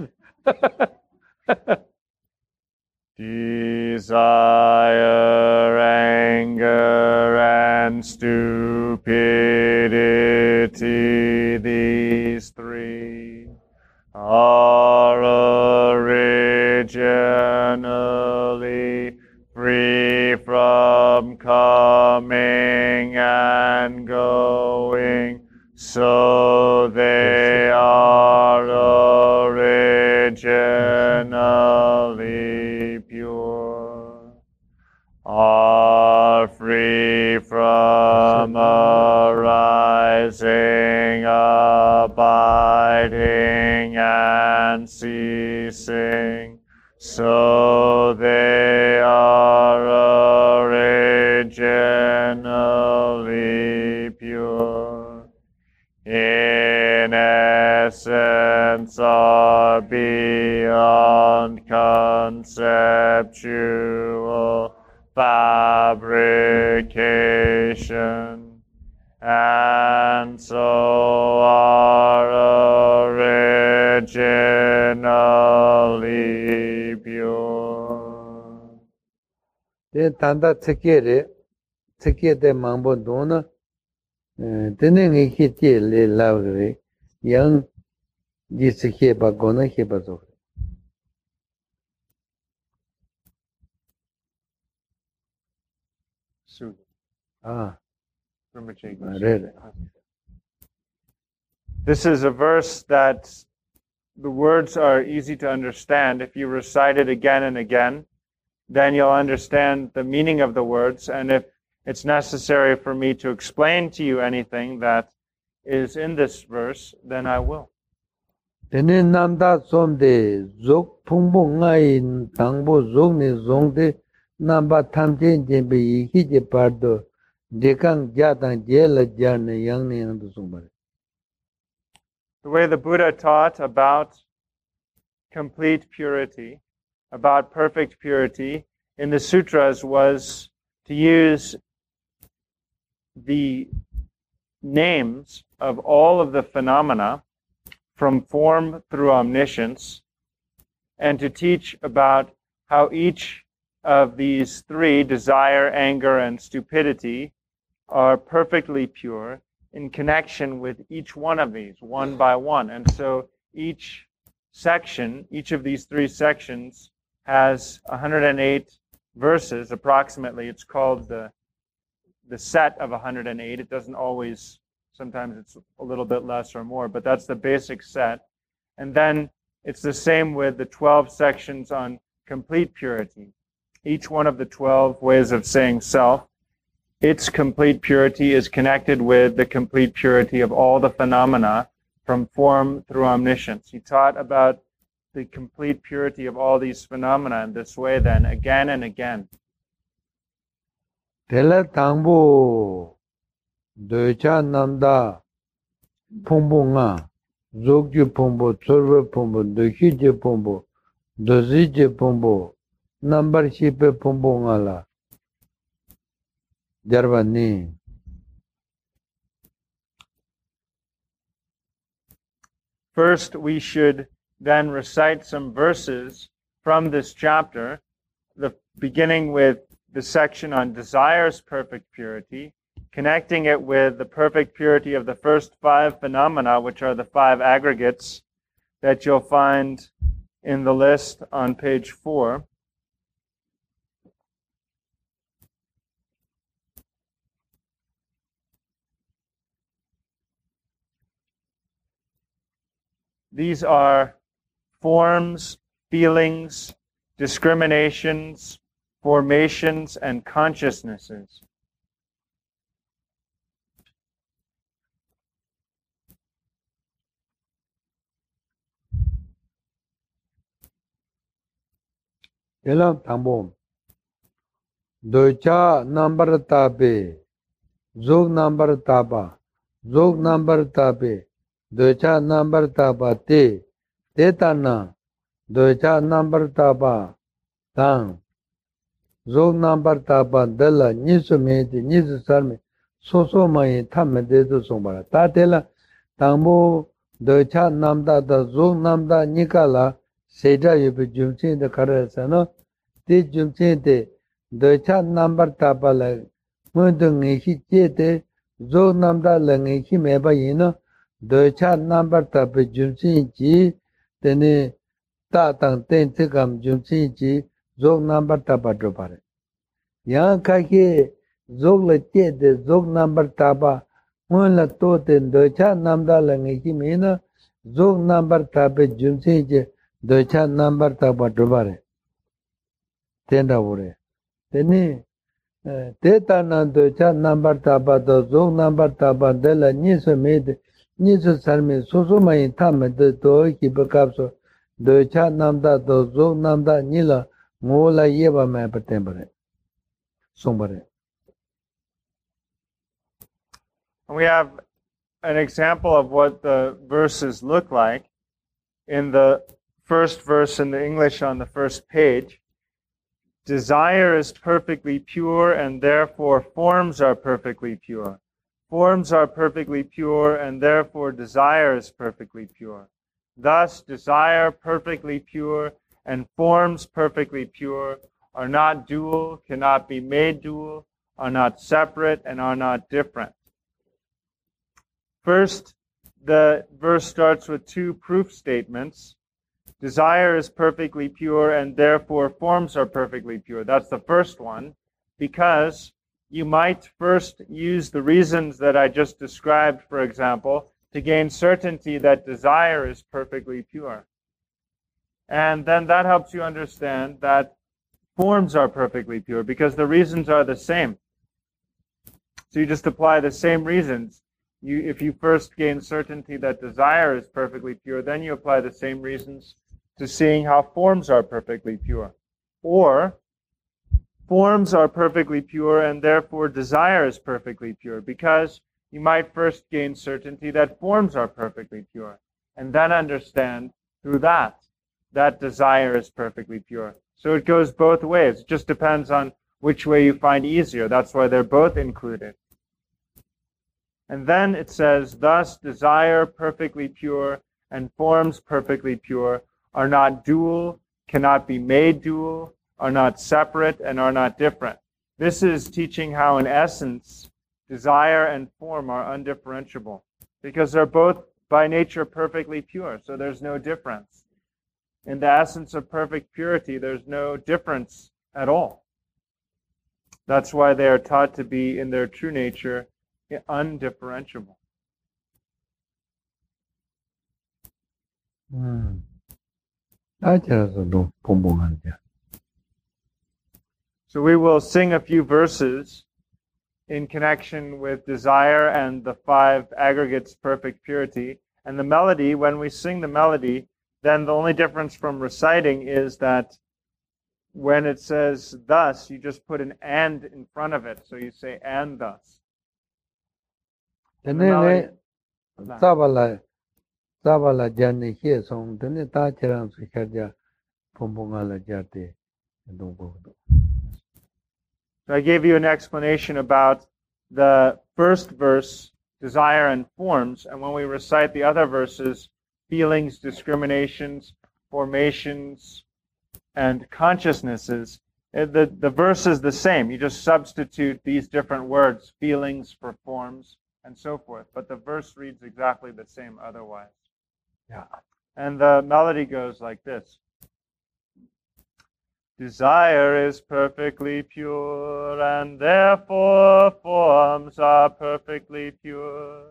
Desire, anger, and stupidity, these three are originally free from coming and going, so they are originally pure, are free from arising, abiding, and ceasing, so they are originally pure. In essence are beyond conceptual fabrication, and so are originally pure. Te tanda tsikere, tsikere te mambo dona, tene ngi ki tie le lavre, yang ji tsikere pa gona ki pa zo. Sudha. Ah, Brahmacharya. re re. This is a verse that the words are easy to understand. If you recite it again and again, then you'll understand the meaning of the words. And if it's necessary for me to explain to you anything that is in this verse, then I will. Tene namda somde zok pungbo ngai tangbo zok ne zongde namba tamchen jembe iki je pardo dekang jatang jela jane yang ne yang du sumbare. The way the Buddha taught about complete purity, about perfect purity in the sutras was to use the names of all of the phenomena from form through omniscience, and to teach about how each of these three, desire, anger, and stupidity, are perfectly pure in connection with each one of these, one by one. And so each section, each of these three sections, has one hundred eight verses, approximately. It's called the, the set of one hundred eight. It doesn't always, sometimes it's a little bit less or more, but that's the basic set. And then it's the same with the twelve sections on complete purity. Each one of the twelve ways of saying self, its complete purity is connected with the complete purity of all the phenomena from form through omniscience. He taught about the complete purity of all these phenomena in this way then, again and again. Tela tangbo docha namda pongbo nga zogju pongbo tsorwe pongbo doki je pongbo dozi je pongbo nambar shipe pongbo nga la Jarvani. First, we should then recite some verses from this chapter, the beginning with the section on desire's perfect purity, connecting it with the perfect purity of the first five phenomena, which are the five aggregates that you'll find in the list on page four. These are forms, feelings, discriminations, formations, and consciousnesses. Elam Tambom. Docha number tabe. Zog number taba. Zog number tabe. Docha number taba te. Tetana. Docha number taba. Tang. Zog number taba dela. Nisu meti. Nisu sarme. Soso mai tamme dedu sombara. Tatela. Tambo. Docha namda da. Zog namda nikala. Seda yubi jumchin de karasano. Te jumchin de. Docha number taba la. Mundu ngihi jete. Zog namda la ngihi meba yino. Docha number taba jumchin ji. Tene ta tang ten tikam jumchin ji. Zog number taba drupare. Yang kaki zog la jete. Zog number taba. Mun la to ten docha namda la ngihi mena. Zog number taba jumchin ji. Docha number taba drupare. Tenda ure. Tene Teta na docha number taba do zog number taba de la niso made niso sarme soso mai tame de do ki bakapso docha namda do zog namda nila ngola yeba me patembare sombare. We have an example of what the verses look like in the first verse in the English on the first page. Desire is perfectly pure, and therefore forms are perfectly pure. Forms are perfectly pure, and therefore desire is perfectly pure. Thus, desire perfectly pure and forms perfectly pure are not dual, cannot be made dual, are not separate, and are not different. First, the verse starts with two proof statements. Desire is perfectly pure, and therefore forms are perfectly pure. That's the first one, because you might first use the reasons that I just described, for example, to gain certainty that desire is perfectly pure. And then that helps you understand that forms are perfectly pure, because the reasons are the same. So you just apply the same reasons. You, if you first gain certainty that desire is perfectly pure, then you apply the same reasons to seeing how forms are perfectly pure. Or, forms are perfectly pure and therefore desire is perfectly pure, because you might first gain certainty that forms are perfectly pure, and then understand through that that desire is perfectly pure. So it goes both ways. It just depends on which way you find easier. That's why they're both included. And then it says, thus desire perfectly pure and forms perfectly pure are not dual, cannot be made dual, are not separate, and are not different. This is teaching how, in essence, desire and form are undifferentiable, because they're both by nature perfectly pure, so there's no difference. In the essence of perfect purity, there's no difference at all. That's why they are taught to be, in their true nature, undifferentiable. Hmm. So we will sing a few verses in connection with desire and the five aggregates perfect purity. And the melody, when we sing the melody, then the only difference from reciting is that when it says thus, you just put an and in front of it. So you say and thus. Sabala Jani here song, then the Tachiran Sikaja Pombongala Jati and Dumbo. So I gave you an explanation about the first verse, desire and forms, and when we recite the other verses, feelings, discriminations, formations, and consciousnesses, the, the verse is the same. You just substitute these different words, feelings for forms, and so forth. But the verse reads exactly the same otherwise. Yeah. And the melody goes like this. Desire is perfectly pure, and therefore forms are perfectly pure.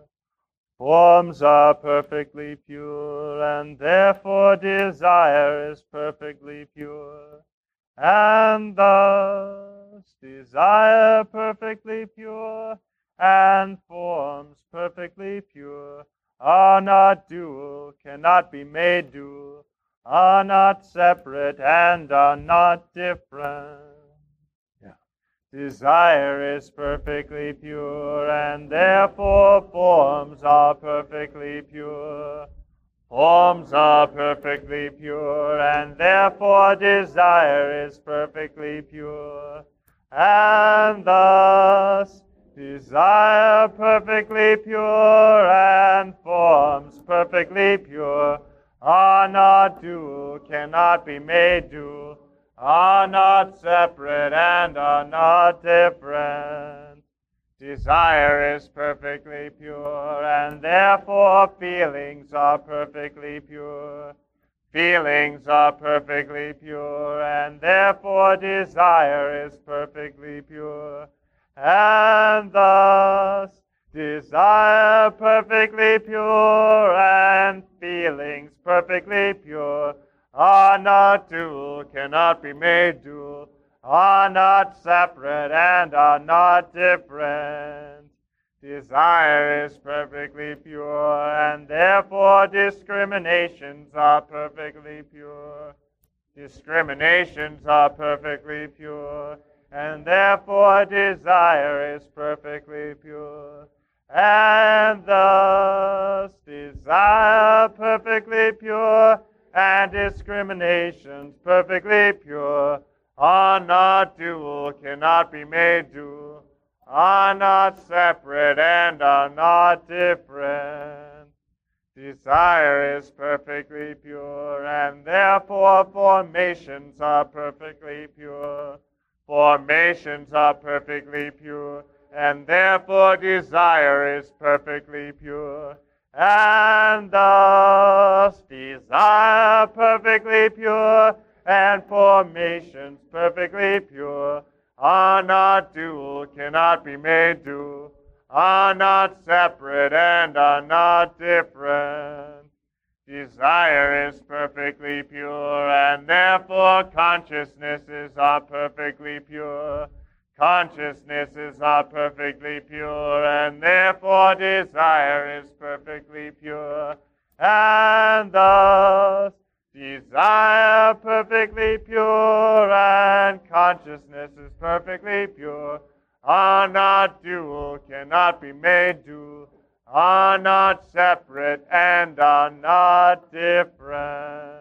Forms are perfectly pure, and therefore desire is perfectly pure. And thus desire perfectly pure, and forms perfectly pure, are not dual, cannot be made dual, are not separate, and are not different. Yeah. Desire is perfectly pure, and therefore forms are perfectly pure. Forms are perfectly pure, and therefore desire is perfectly pure. And thus desire perfectly pure, and forms perfectly pure, are not dual, cannot be made dual, are not separate, and are not different. Desire is perfectly pure, and therefore feelings are perfectly pure. Feelings are perfectly pure, and therefore desire is perfectly pure. And thus desire perfectly pure, and feelings perfectly pure, are not dual, cannot be made dual, are not separate, and are not different. Desire is perfectly pure, and therefore discriminations are perfectly pure. Discriminations are perfectly pure, and therefore desire is perfectly pure. And thus desire perfectly pure, and discriminations perfectly pure, are not dual, cannot be made dual, are not separate, and are not different. Desire is perfectly pure, and therefore formations are perfectly pure. Formations are perfectly pure, and therefore desire is perfectly pure. And thus desire perfectly pure, and formations perfectly pure, are not dual, cannot be made dual, are not separate, and are not different. Desire is perfectly pure, and therefore consciousnesses are perfectly pure. Consciousnesses are perfectly pure, and therefore desire is perfectly pure. And thus desire perfectly pure, and consciousness is perfectly pure, are not dual, cannot be made dual, are not separate, and are not different.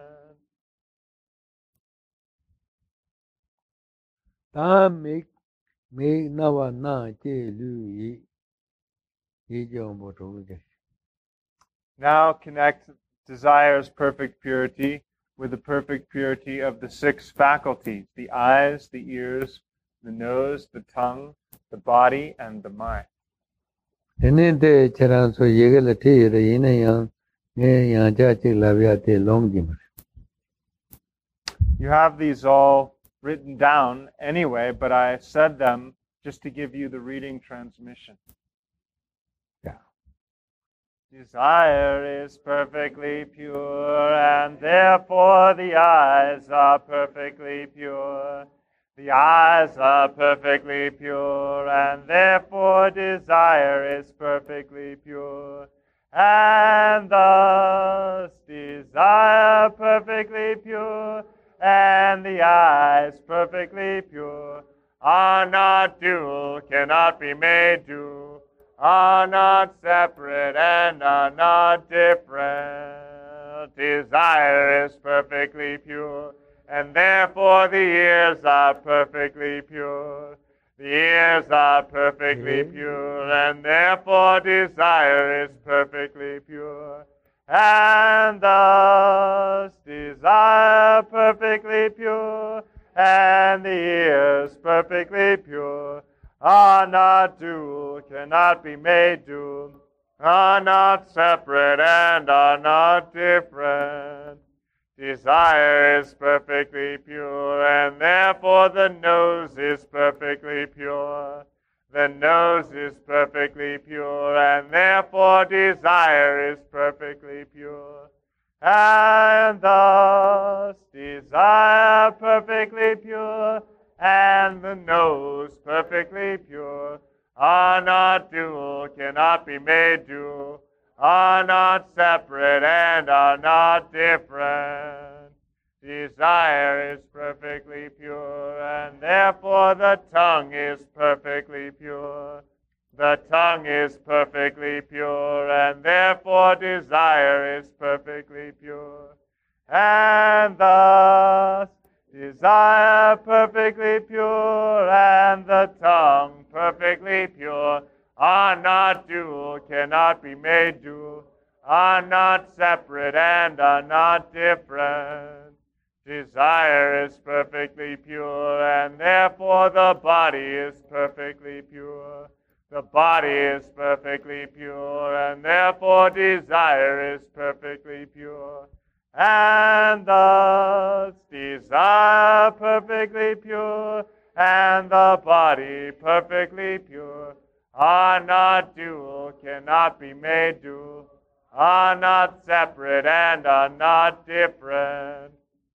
တာမေမေနဝနာကျေလူဤဤကြောင့်ဘုထုကြ Now connect desire's perfect purity with the perfect purity of the six faculties, the eyes, the ears, the nose, the tongue, the body, and the mind. ဒီနေ့တဲ့ခြေရန်ဆိုရေကလေးထေရရင်းနေရန်ငယ်ရန်ကြကြလာပြတဲ့လုံးကြည့်မှာ You have these all written down anyway, but I said them just to give you the reading transmission. Yeah. Desire is perfectly pure, and therefore the eyes are perfectly pure. The eyes are perfectly pure, and therefore desire is perfectly pure. And thus desire perfectly pure, and the eyes perfectly pure, are not dual, cannot be made dual, are not separate, and are not different. Desire is perfectly pure, and therefore the ears are perfectly pure. The ears are perfectly pure, and therefore desire is perfectly pure. And thus desire perfectly pure, and the ears perfectly pure, are not dual, cannot be made dual, are not separate, and are not different. Desire is perfectly pure, and therefore the nose is perfectly pure. The nose is perfectly pure, and therefore desire is perfectly pure. And thus desire perfectly pure, and the nose perfectly pure, are not dual, cannot be made dual, are not separate, and are not different. Desire is perfectly pure, and therefore the tongue is perfectly pure. The tongue is perfectly pure, and therefore desire is perfectly pure. And thus desire perfectly pure, and the tongue perfectly pure, are not dual, cannot be made dual, are not separate, and are not different. Desire is perfectly pure, and therefore the body is perfectly pure. The body is perfectly pure, and therefore desire is perfectly pure. And thus desire perfectly pure, and the body perfectly pure, are not dual, cannot be made dual, are not separate, and are not different.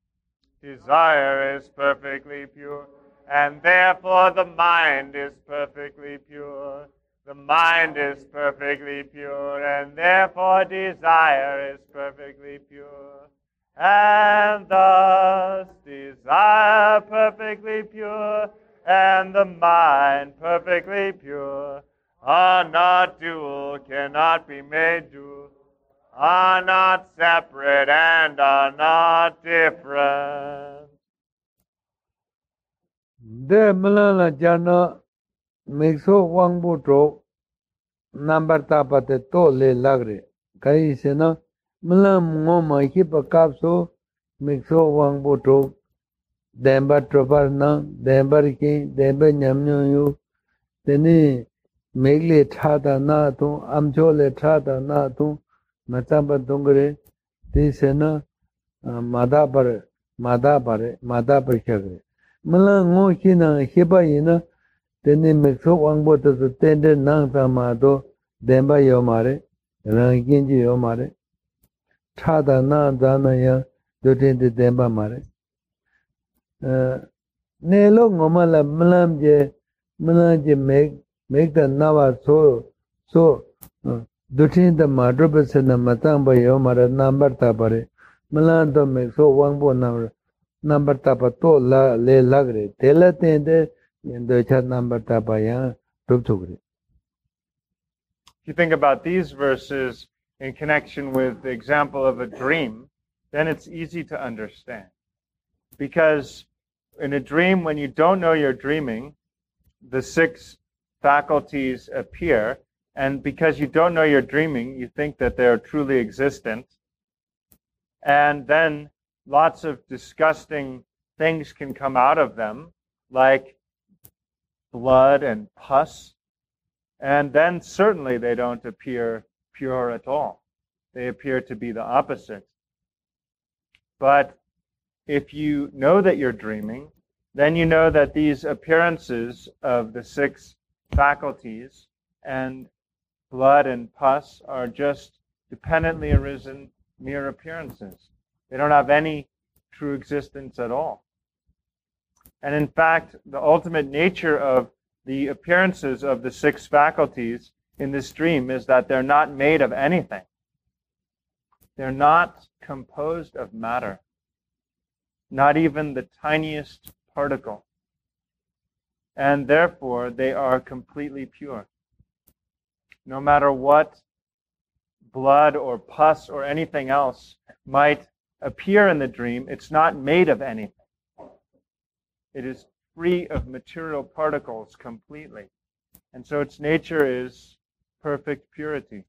Desire is perfectly pure, and therefore the mind is perfectly pure. The mind is perfectly pure, and therefore desire is perfectly pure. And thus desire perfectly pure, and the mind perfectly pure, are not dual, cannot be made dual, are not separate, and are not different. De Malala Jana Mixo Wangbu Tro Number Tapate To Le Lagre. Kaisena Malam Ngoma Hipa Kapso Mixo Wangbu Tro Demba Troparna, Demba Riki, Demba Nyamnyu, Teni Megle Tata Natu, Amchole Tata Natu, Matamba Dungre, Tisena Madapare, Madapare, Madapare Chagre. Malang Hina Hibayina, Teni Mixo Wangbo to Tender Nanta Mado, Demba Yomare, Ranginji Yomare, Tata Na Danaya, Dutin de Demba Mare. Nelo ngomala mlam je mlam je make make the nava so so dutin the madrubasana matang ba yo mara number tapare mlam to make so wangbo number number tapa to la le lagre tela tende the chat number tapa ya rup chukre. If you think about these verses in connection with the example of a dream, then it's easy to understand. Because in a dream, when you don't know you're dreaming, the six faculties appear, and because you don't know you're dreaming, you think that they're truly existent, and then lots of disgusting things can come out of them, like blood and pus, and then certainly they don't appear pure at all. They appear to be the opposite. But if you know that you're dreaming, then you know that these appearances of the six faculties and blood and pus are just dependently arisen mere appearances. They don't have any true existence at all. And in fact, the ultimate nature of the appearances of the six faculties in this dream is that they're not made of anything. They're not composed of matter. Not even the tiniest particle. And therefore, they are completely pure. No matter what blood or pus or anything else might appear in the dream, it's not made of anything. It is free of material particles completely. And so its nature is perfect purity.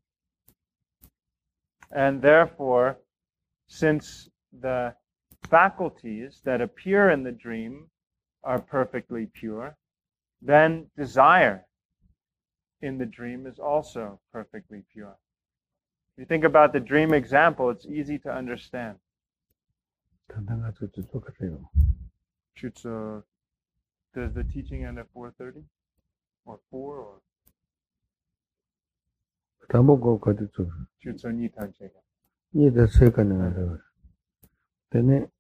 And therefore, since the faculties that appear in the dream are perfectly pure, then desire in the dream is also perfectly pure. If you think about the dream example, it's easy to understand. Should, uh, does the teaching end at four thirty? Or four? Or? Should, so nitan chega. Nida second. Then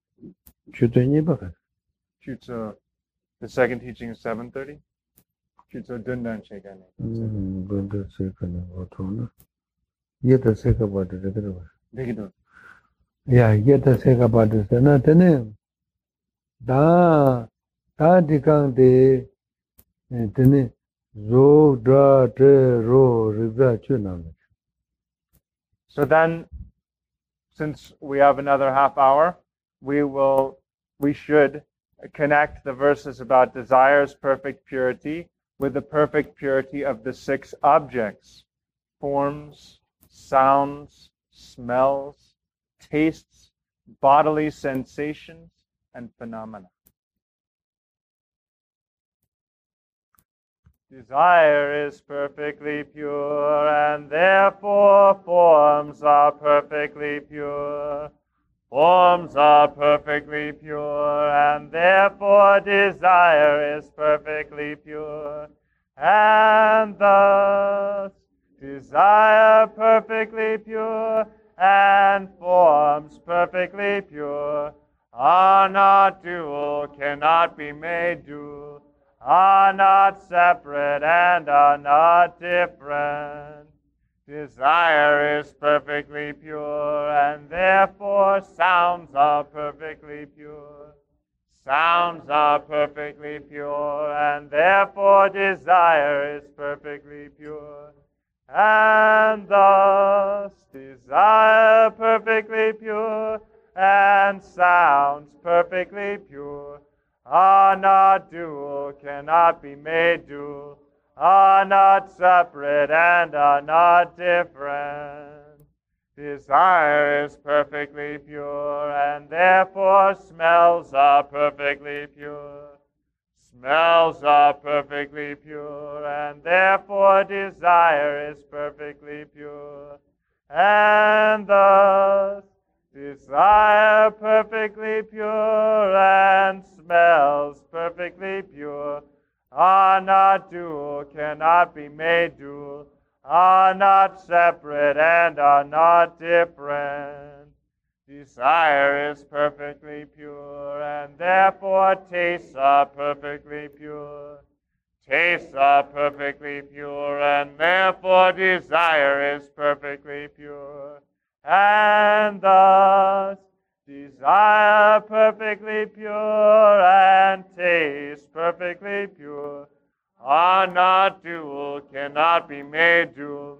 Should, so the second teaching is seven thirty? Should, so dundan chega. Dundan second. Yet a second about it. Yeah, yet a second about it. Then da da dikang de then ro dra de ro riba chunam. So then, since we have another half hour, we will we should connect the verses about desire's perfect purity with the perfect purity of the six objects: forms, sounds, smells, tastes, bodily sensations, and phenomena. Desire is perfectly pure, and therefore forms are perfectly pure. Forms are perfectly pure, and therefore desire is perfectly pure. And thus, desire perfectly pure, and forms perfectly pure, are not dual, cannot be made dual, are not separate, and are not different. Desire is perfectly pure, and therefore sounds are perfectly pure. Sounds are perfectly pure, and therefore desire is perfectly pure. And thus desire perfectly pure, and sounds perfectly pure, are not dual, cannot be made dual, are not separate, and are not different. Desire is perfectly pure, and therefore smells are perfectly pure. Smells are perfectly pure, and therefore desire is perfectly pure. And thus desire perfectly pure, and smells perfectly pure, are not dual, cannot be made dual, are not separate, and are not different. Desire is perfectly pure, and therefore tastes are perfectly pure. Tastes are perfectly pure, and therefore desire is perfectly pure. And thus desire perfectly pure, and taste perfectly pure, are not dual, cannot be made dual,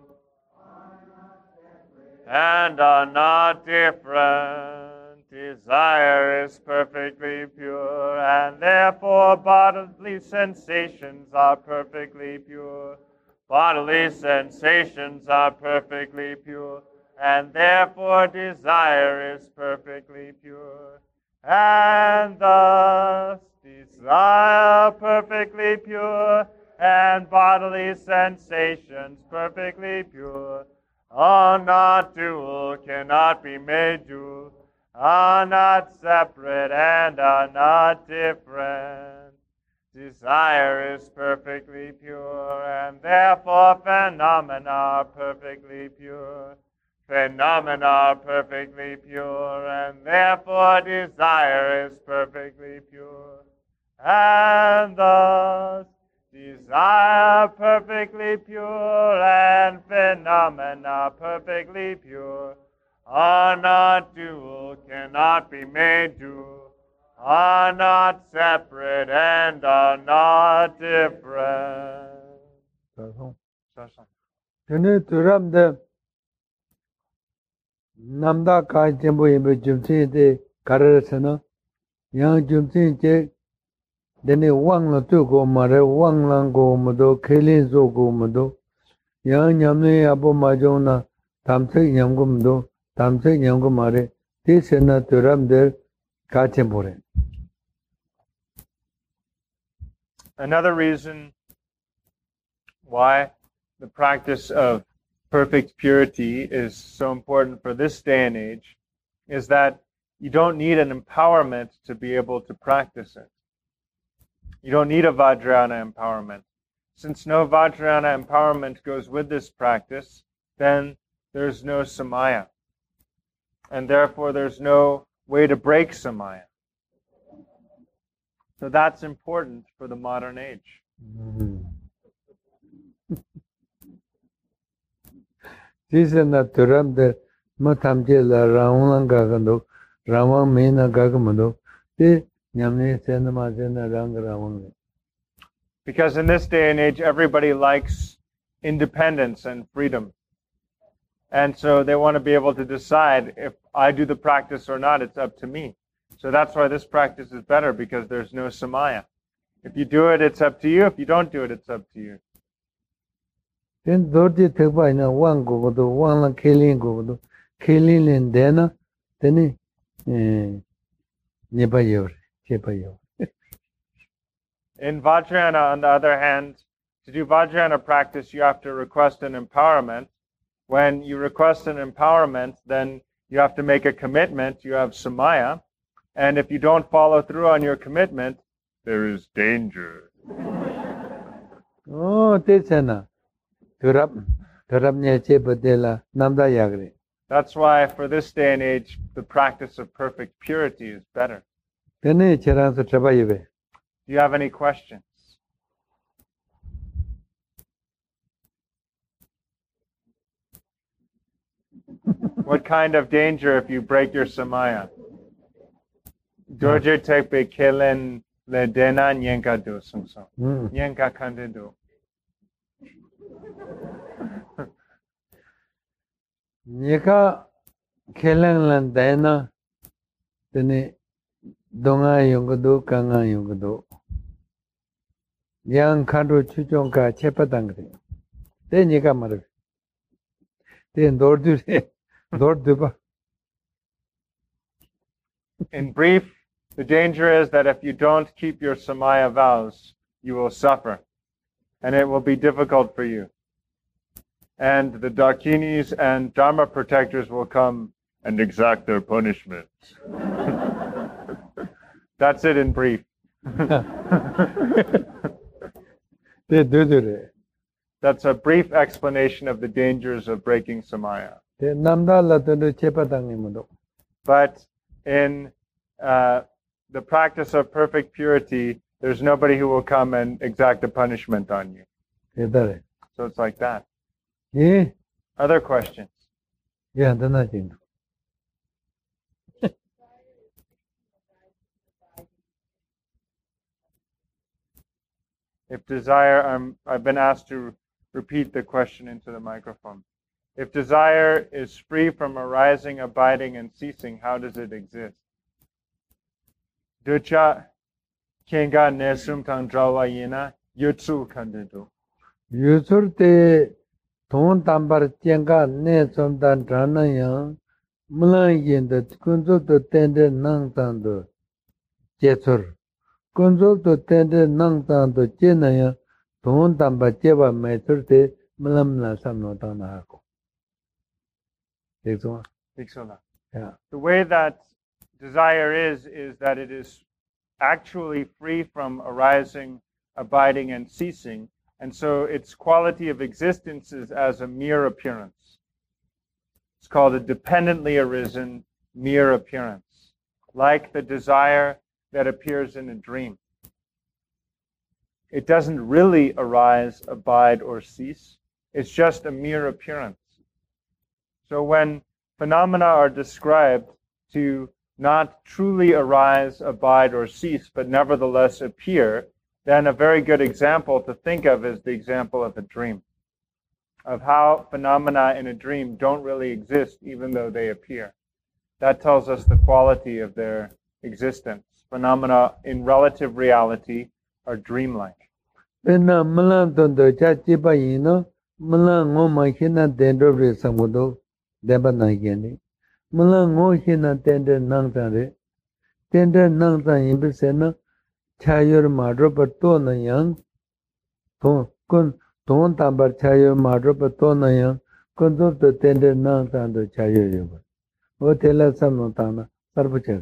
and are not different. Desire is perfectly pure, and therefore bodily sensations are perfectly pure. Bodily sensations are perfectly pure, and therefore desire is perfectly pure. And thus desire perfectly pure, and bodily sensations perfectly pure, are not dual, cannot be made dual, are not separate, and are not different. Desire is perfectly pure, and therefore phenomena are perfectly pure. Phenomena are perfectly pure, and therefore desire is perfectly pure. And thus desire perfectly pure, and phenomena perfectly pure, are not dual, cannot be made dual, are not separate, and are not different. Tene turamde namda ka jembo yembe jumsi de karasana yang jumsi je Dene wang la tu go mare wang lang go mudo kelin zo go mudo. Yang nyamne abo majona tamse nyam go mudo tamse nyam go mare tisena turam der kachembore. Another reason why the practice of perfect purity is so important for this day and age is that you don't need an empowerment to be able to practice it. You don't need a Vajrayana empowerment. Since no Vajrayana empowerment goes with this practice, then there's no Samaya. And therefore there's no way to break Samaya. So that's important for the modern age. Tisena turam der matamje la rawan gagando rawan mena gagamando te nyamne senama sena rang rawan. Because in this day and age, everybody likes independence and freedom. And so they want to be able to decide if I do the practice or not, it's up to me. So that's why this practice is better, because there's no samaya. If you do it, it's up to you. If you don't do it, it's up to you. Then dorje thekpa ina wang go do wang la kelin go do kelin len dena teni eh nepa yor chepa yor. In Vajrayana, on the other hand, to do Vajrayana practice, you have to request an empowerment. When you request an empowerment, then you have to make a commitment. You have samaya. And if you don't follow through on your commitment, there is danger. Oh, tesena. Turap turap nye chepa dela namda yagre. That's why for this day and age, the practice of perfect purity is better. Tene cherang so chapa yebe. Do you have any questions? What kind of danger if you break your samaya? Dorje tekpe kelen le dena nyenka do sumso. Nyenka kande do. Nyeka kelen lan dena tene donga yongdo kanga yongdo. Yang kando chuchonga chepa dangre. Te nyeka mare. Te dordu re dordu ba. In brief, the danger is that if you don't keep your samaya vows, you will suffer, and it will be difficult for you. And the Dakinis and Dharma protectors will come and exact their punishment. That's it in brief. That's a brief explanation of the dangers of breaking samaya. But in uh, the practice of perfect purity, there's nobody who will come and exact a punishment on you. So it's like that. Yeah. Other questions? Yeah, that's nothing. If desire, um, I've been asked to repeat the question into the microphone. If desire is free from arising, abiding, and ceasing, how does it exist? Ducha kenga nesum tang drawa yena yutsu kandidu. Yusur te thon tambar chenga nesum tan drana yang mulan yin de kunzo to tende nang tan do jesur. Kunzo to tende nang tan do chena yang thon tambar cheba mesur te mulam la samno tan na ko. Yeah. The way that desire is, is that it is actually free from arising, abiding, and ceasing. And so its quality of existence is as a mere appearance. It's called a dependently arisen mere appearance, like the desire that appears in a dream. It doesn't really arise, abide, or cease. It's just a mere appearance. So when phenomena are described to not truly arise, abide, or cease, but nevertheless appear, then a very good example to think of is the example of a dream, of how phenomena in a dream don't really exist even though they appear. That tells us the quality of their existence. phenomena in relative reality are dreamlike. Pena malan tondo cha chipa yino malan ngo ma hina dendro re samudo deba na yeni malan ngo hina dendro nang ta re dendro nang ta yin bi se na chayor ma ro pa to na yang to kun ton ta bar chayor ma ro pa to na yang kun do to dendro nang ta do chayor yo ba o tela sam no ta na sarbu che.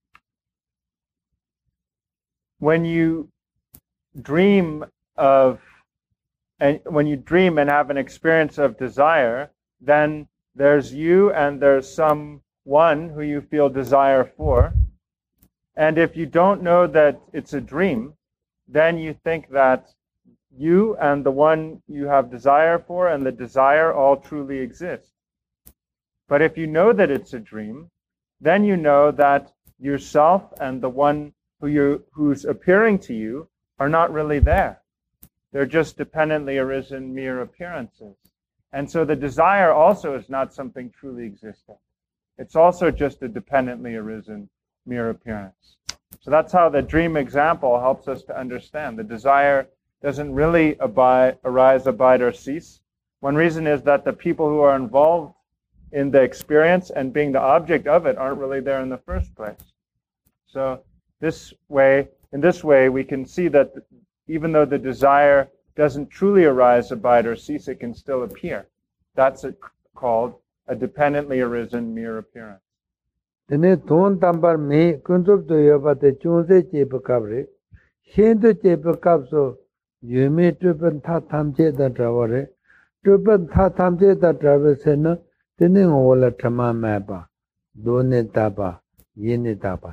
When you dream of and when you dream and have an experience of desire, then there's you and there's someone who you feel desire for. And if you don't know that it's a dream, then you think that you and the one you have desire for and the desire all truly exist. But if you know that it's a dream, then you know that yourself and the one who you who's appearing to you are not really there. They're just dependently arisen mere appearances. And so the desire also is not something truly existent. It's also just a dependently arisen mere appearance. So that's how the dream example helps us to understand. The desire doesn't really abide, arise, abide, or cease. One reason is that the people who are involved in the experience and being the object of it aren't really there in the first place. So this way, in this way, we can see that even though the desire doesn't truly arise, abide, or cease, it can still appear. That's a, called a dependently arisen mere appearance. Tene ton tambar me kunzup to yobate chunse chepa kabre shendu chepa kapso yume trupan tha thamche da traware trupan tha thamche da trawe sena tene ngola thama mapa done tapa yene tapa.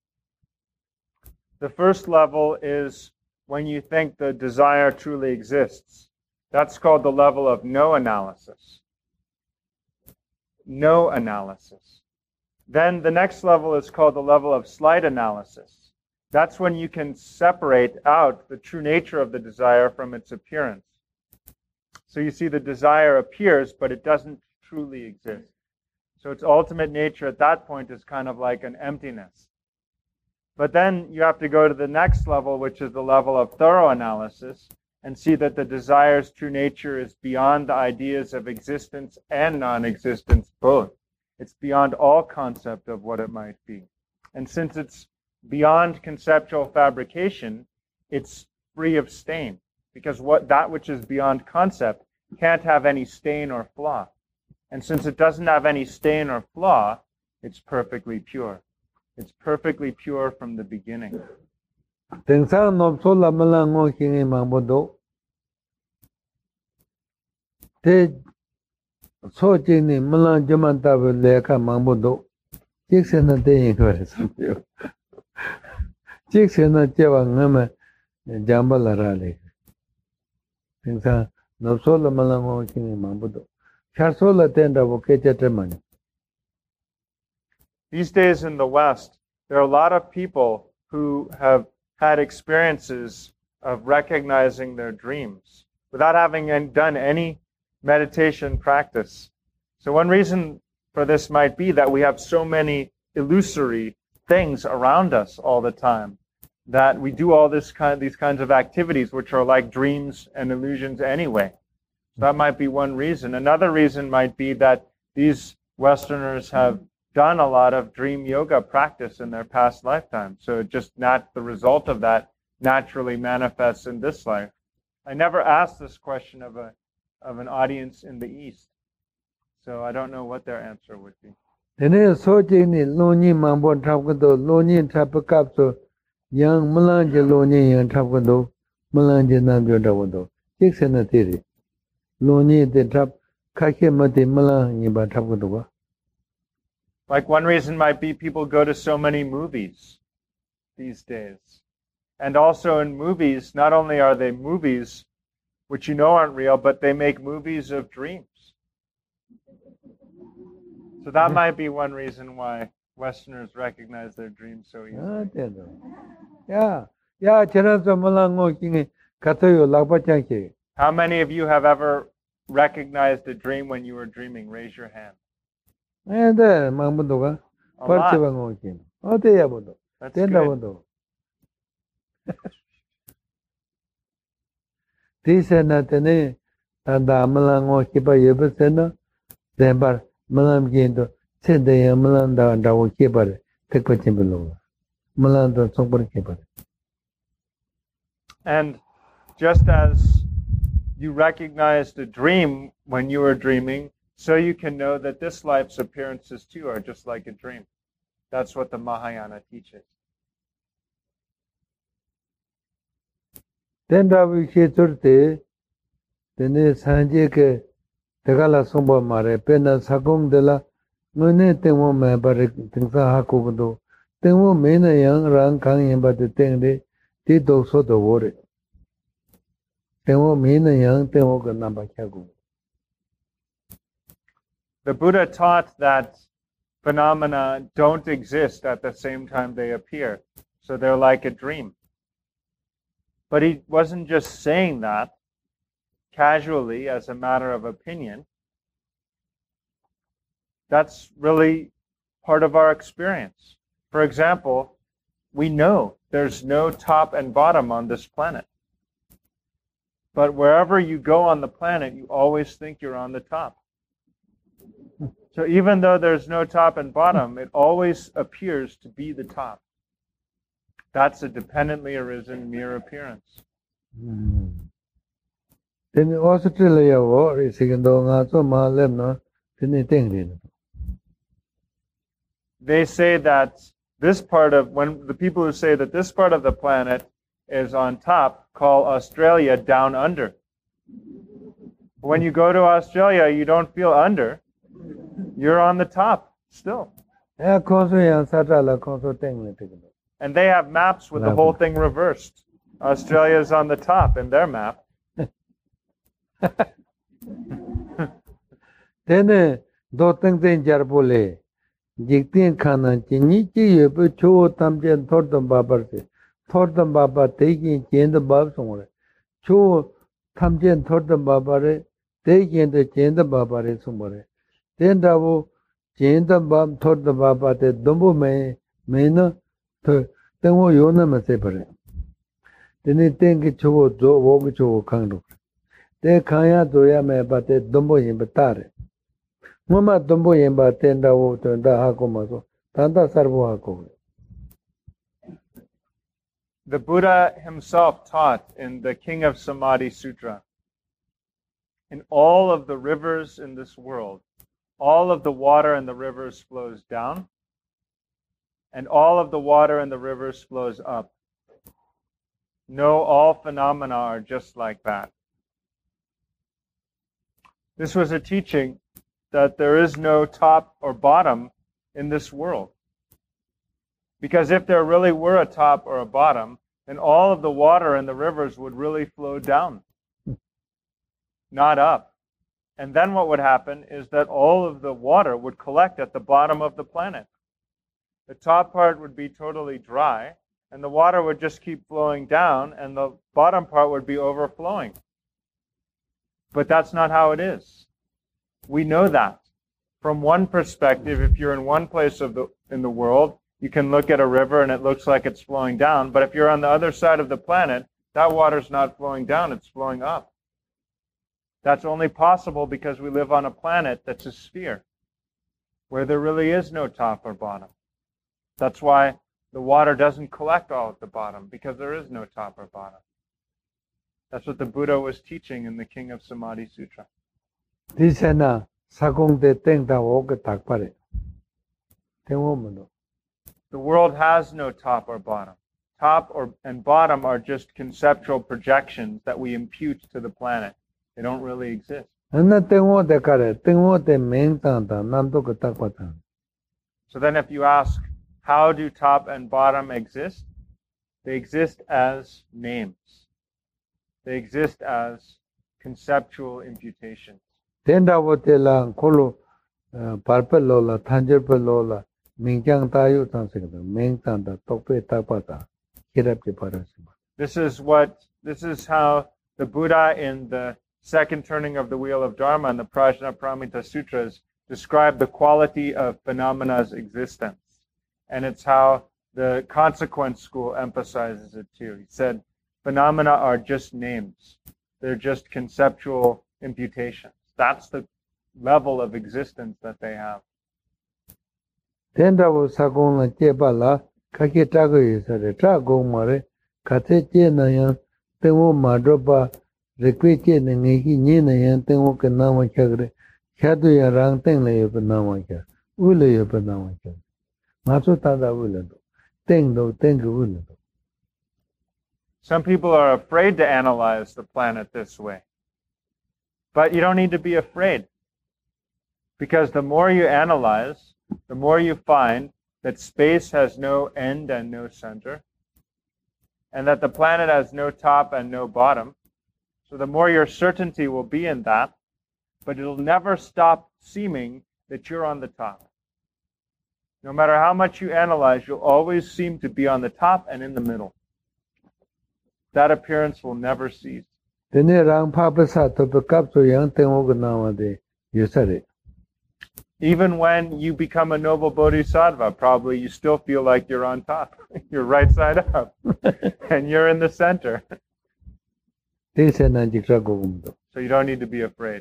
The first level is when you think the desire truly exists. That's called the level of no analysis. No analysis. Then the next level is called the level of slight analysis. That's when you can separate out the true nature of the desire from its appearance. So you see the desire appears, but it doesn't truly exist. So its ultimate nature at that point is kind of like an emptiness. But then you have to go to the next level, which is the level of thorough analysis, and see that the desire's true nature is beyond the ideas of existence and non-existence both. It's beyond all concept of what it might be. And since it's beyond conceptual fabrication, it's free of stain, because what that which is beyond concept can't have any stain or flaw. And since it doesn't have any stain or flaw, it's perfectly pure. It's perfectly pure from the beginning. Tengsang nopso lamala ngo hingi mangbodo te so chini malang jaman tabu leka mangbodo jiksena te yinkwari samyo jiksena jewa ngama jambala rali tengsang nopso lamala ngo hingi mangbodo charso la tenda wo kecha temani. These days in the West, there are a lot of people who have had experiences of recognizing their dreams without having done any meditation practice. So one reason for this might be that we have so many illusory things around us all the time, that we do all this kind, these kinds of activities which are like dreams and illusions anyway. So that might be one reason. Another reason might be that these Westerners have done a lot of dream yoga practice in their past lifetime. So just not the result of that naturally manifests in this life. I never asked this question of a of an audience in the East. So I don't know what their answer would be. Tene so jini loni mambo tapkado loni tapkapso yang malanje loni yang tapkado malanje namjo tapkado jiksena tiri loni de tap kake mate malang yiba tapkado. Like one reason might be people go to so many movies these days. And also in movies, not only are they movies, which you know aren't real, but they make movies of dreams. So that might be one reason why Westerners recognize their dreams so easily. Yeah, yeah, How many of you have ever recognized a dream when you were dreaming? Raise your hand. A lot. That's Then I good. do. This and that, and and the Amalang or Kiba Yabasena, then but Malam Gindo, said the Amalanda and our keeper, take what him below. Malanda, somebody keeper. And just as you recognized a dream when you were dreaming, so you can know that this life's appearances too are just like a dream. That's what the Mahayana teaches. Then Ravi Sheturte, then is Sanjake, Tegala Sumba Mare, Pena Sakung de la Mune Temo Mabare, Tinsa Hakudo, Temo Mena Yang Rang Kang but the Tende, Tito Soto Wore. Temo Mena Yang Temo Ganamba Chagu. The Buddha taught that phenomena don't exist at the same time they appear, so they're like a dream. But he wasn't just saying that casually as a matter of opinion. That's really part of our experience. For example, we know there's no top and bottom on this planet. But wherever you go on the planet, you always think you're on the top. So even though there's no top and bottom, it always appears to be the top. That's a dependently arisen mere appearance. Then Australia war is second on so Malem, no? Then They say that this part of, when the people who say that this part of the planet is on top, call Australia down under. When you go to Australia, you don't feel under. You're on the top still. Yeah, Conso and Satala Conso Tang. And they have maps with the whole thing reversed. Australia's on the top in their map. Then do things in Jarbole. Jiktin Kana, Chinichi, you Cho Tamjan Thornton Babarse. Thornton Baba taking Chen the Bab somewhere. Cho Tamjan Thornton Babare, taking the Chen the Babare somewhere. Then Davo Chen the Bab Thornton Baba, the Dumbo may, may not, then what you know, separate. Then they think it Cho, Joe, Walk Cho Kango. They Kaya Doya me, but the Dumbo in Batare. Mama Dumbo in Batenda water and the Hakomazo, Tanda Sarvo Hako. The Buddha himself taught in the King of Samadhi Sutra, in all of the rivers in this world, all of the water in the rivers flows down, and all of the water in the rivers flows up. No, all phenomena are just like that. This was a teaching that there is no top or bottom in this world. Because if there really were a top or a bottom, then all of the water in the rivers would really flow down, not up. And then what would happen is that all of the water would collect at the bottom of the planet. The top part would be totally dry, and the water would just keep flowing down, and the bottom part would be overflowing. But that's not how it is. We know that. From one perspective, if you're in one place of the in the world, you can look at a river and it looks like it's flowing down. But if you're on the other side of the planet, that water's not flowing down, it's flowing up. That's only possible because we live on a planet that's a sphere, where there really is no top or bottom. That's why the water doesn't collect all at the bottom, because there is no top or bottom. That's what the Buddha was teaching in the King of Samadhi Sutra. This is a Sakung de Teng da Walk Takpare. The world has no top or bottom. Top or and bottom are just conceptual projections that we impute to the planet. They don't really exist. So then if you ask, how do top and bottom exist? They exist as names. They exist as conceptual imputations. Tenda Votela, Kolo, Parpelola, Tangerpelola, Mingyang Tayu Tansika, Mingtanda, Tope Tapata, Kirapti Parasima. This is what, this is how the Buddha in the second turning of the wheel of Dharma and the Prajnaparamita Sutras describe the quality of phenomena existence. And it's how The Consequence School emphasizes it too. He said, phenomena are just names. They're just conceptual imputations. That's the level of existence that they have. Tendabu sakong la jeba la kaki tago yisare tago mare kate je na yang tengo madropa rekwe je na ngeki nye na yang tengo ke nama chagre khadu ya rang teng le yo pe nama chag ule yo pe nama chag maso tada ule do teng do teng ke ule do. Some people are afraid to analyze the planet this way. But you don't need to be afraid. Because the more you analyze, the more you find that space has no end and no center, and that the planet has no top and no bottom. So the more your certainty will be in that, but it'll never stop seeming that you're on the top. No matter how much you analyze, you'll always seem to be on the top and in the middle. That appearance will never cease. Even when you become a noble bodhisattva, probably you still feel like you're on top. You're right side up. And you're in the center. So you don't need to be afraid.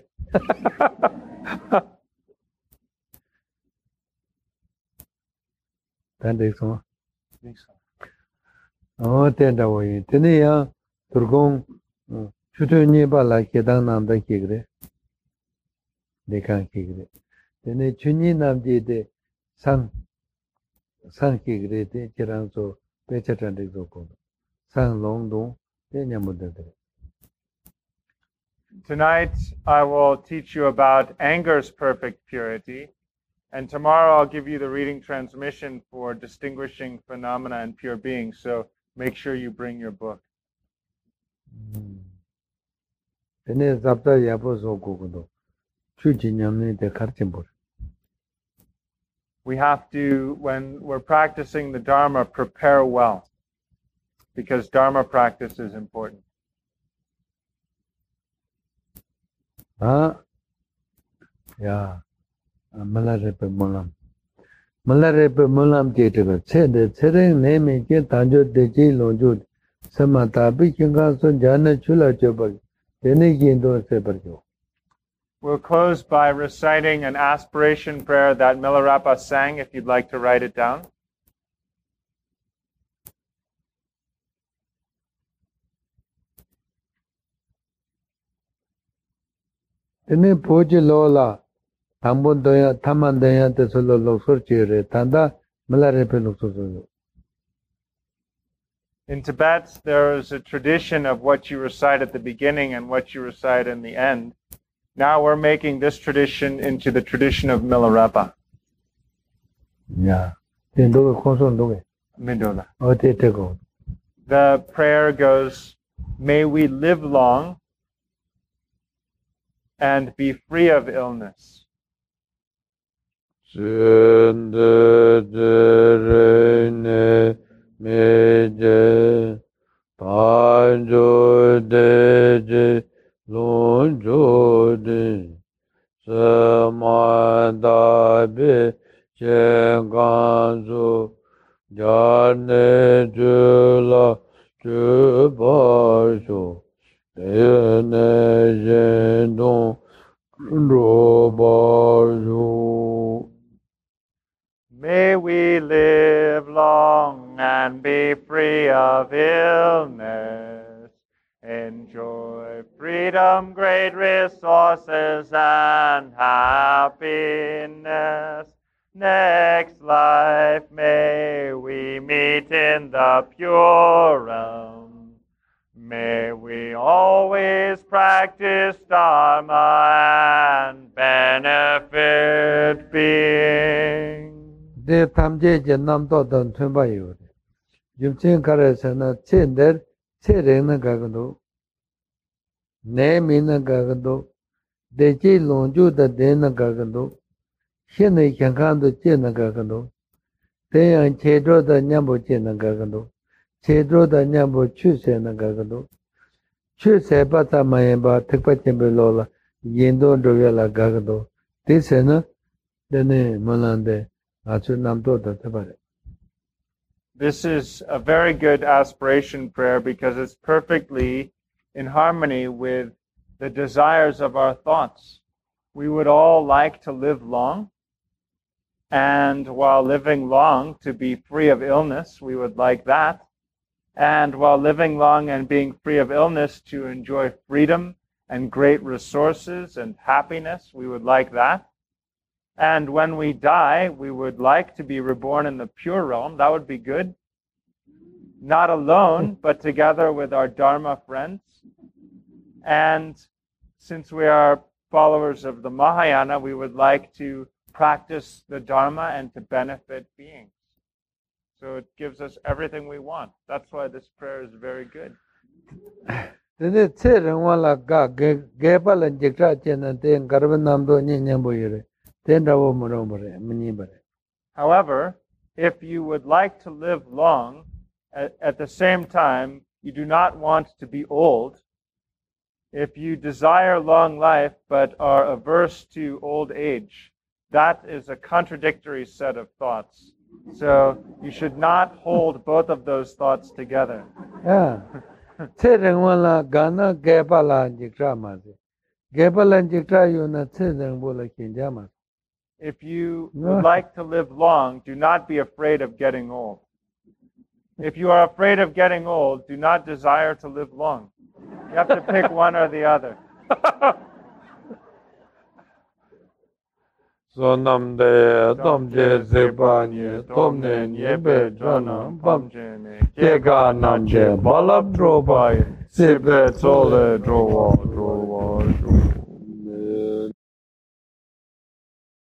Oh, tenda woyi. Tene ya turgong chutu nyeba la kedang namda kigre. Dekang kigre. Tene chunyi namji de sang sang kigre de kirang so pechatan de so ko. Sang long dong de nyamuda de. Tonight I will teach you about anger's perfect purity. And tomorrow I'll give you the reading transmission for distinguishing phenomena and pure beings. So make sure you bring your book. We have to, when we're practicing the Dharma, prepare well. Because Dharma practice is important. Ah, yeah. Malarepe mulam. Malarepe mulam jetaga. Chede, chede neme je tanjo deji lonjo. Samata bichinga son jana chula chobal. Tene gindo se barjo. We'll close by reciting an aspiration prayer that Milarepa sang, if you'd like to write it down. Tene poji lola. Tambundoya, Tamandaya, the solo loxurchire, Tanda, Malarepe loxurchire. In Tibet, there is a tradition of what you recite at the beginning and what you recite in the end. Now we're making this tradition into the tradition of Milarepa. Yeah. The prayer goes, may we live long and be free of illness. Sende derene meje panjo deje lonjo de samadabe chenganzo jane jula jubasho dene jendon robajo. May we live long and be free of illness. Enjoy freedom, great resources, and happiness. Next life may we meet in the pure realm. May we always practice Dharma and benefit beings. De tamje janam to don thumba yu. Jumchen kare sana chender chere na gagdo. Ne min na gagdo. De ji lonju da de na gagdo. Shene kyankan do che na gagdo. De yang che dro da nyambo che na gagdo. Che dro da nyambo chu se na gagdo. Chu se pa ta mayen ba thikpa chembe lola yendo do yala gagdo. De se na de ne malande. Achu nam to da tabare. This is a very good aspiration prayer because it's perfectly in harmony with the desires of our thoughts. We would all like to live long, and while living long, to be free of illness. We would like that. And while living long and being free of illness, to enjoy freedom and great resources and happiness. We would like that. And when we die, we would like to be reborn in the pure realm. That would be good. Not alone, but together with our Dharma friends. And since we are followers of the Mahayana, we would like to practice the Dharma and to benefit beings. So it gives us everything we want. That's why this prayer is very good. Tene tse rangwa la ka gepa la jikra chena ten karbanam do nyen boyere. Ten rawo moro bare mni bare. However, if you would like to live long, at, at the same time, you do not want to be old. If you desire long life but are averse to old age, that is a contradictory set of thoughts. So you should not hold both of those thoughts together. Yeah. Tse rangwa la gana gepa la jikra ma se. Gepa la jikra yo na tse rangwa la kinja ma. If you would like to live long, do not be afraid of getting old. If you are afraid of getting old, do not desire to live long. You have to pick one or the other. Sonam de tom je sepa nye tom ne nye be jana pam Pamjene, ke ga nam je balab dropa Sibe tole drowa.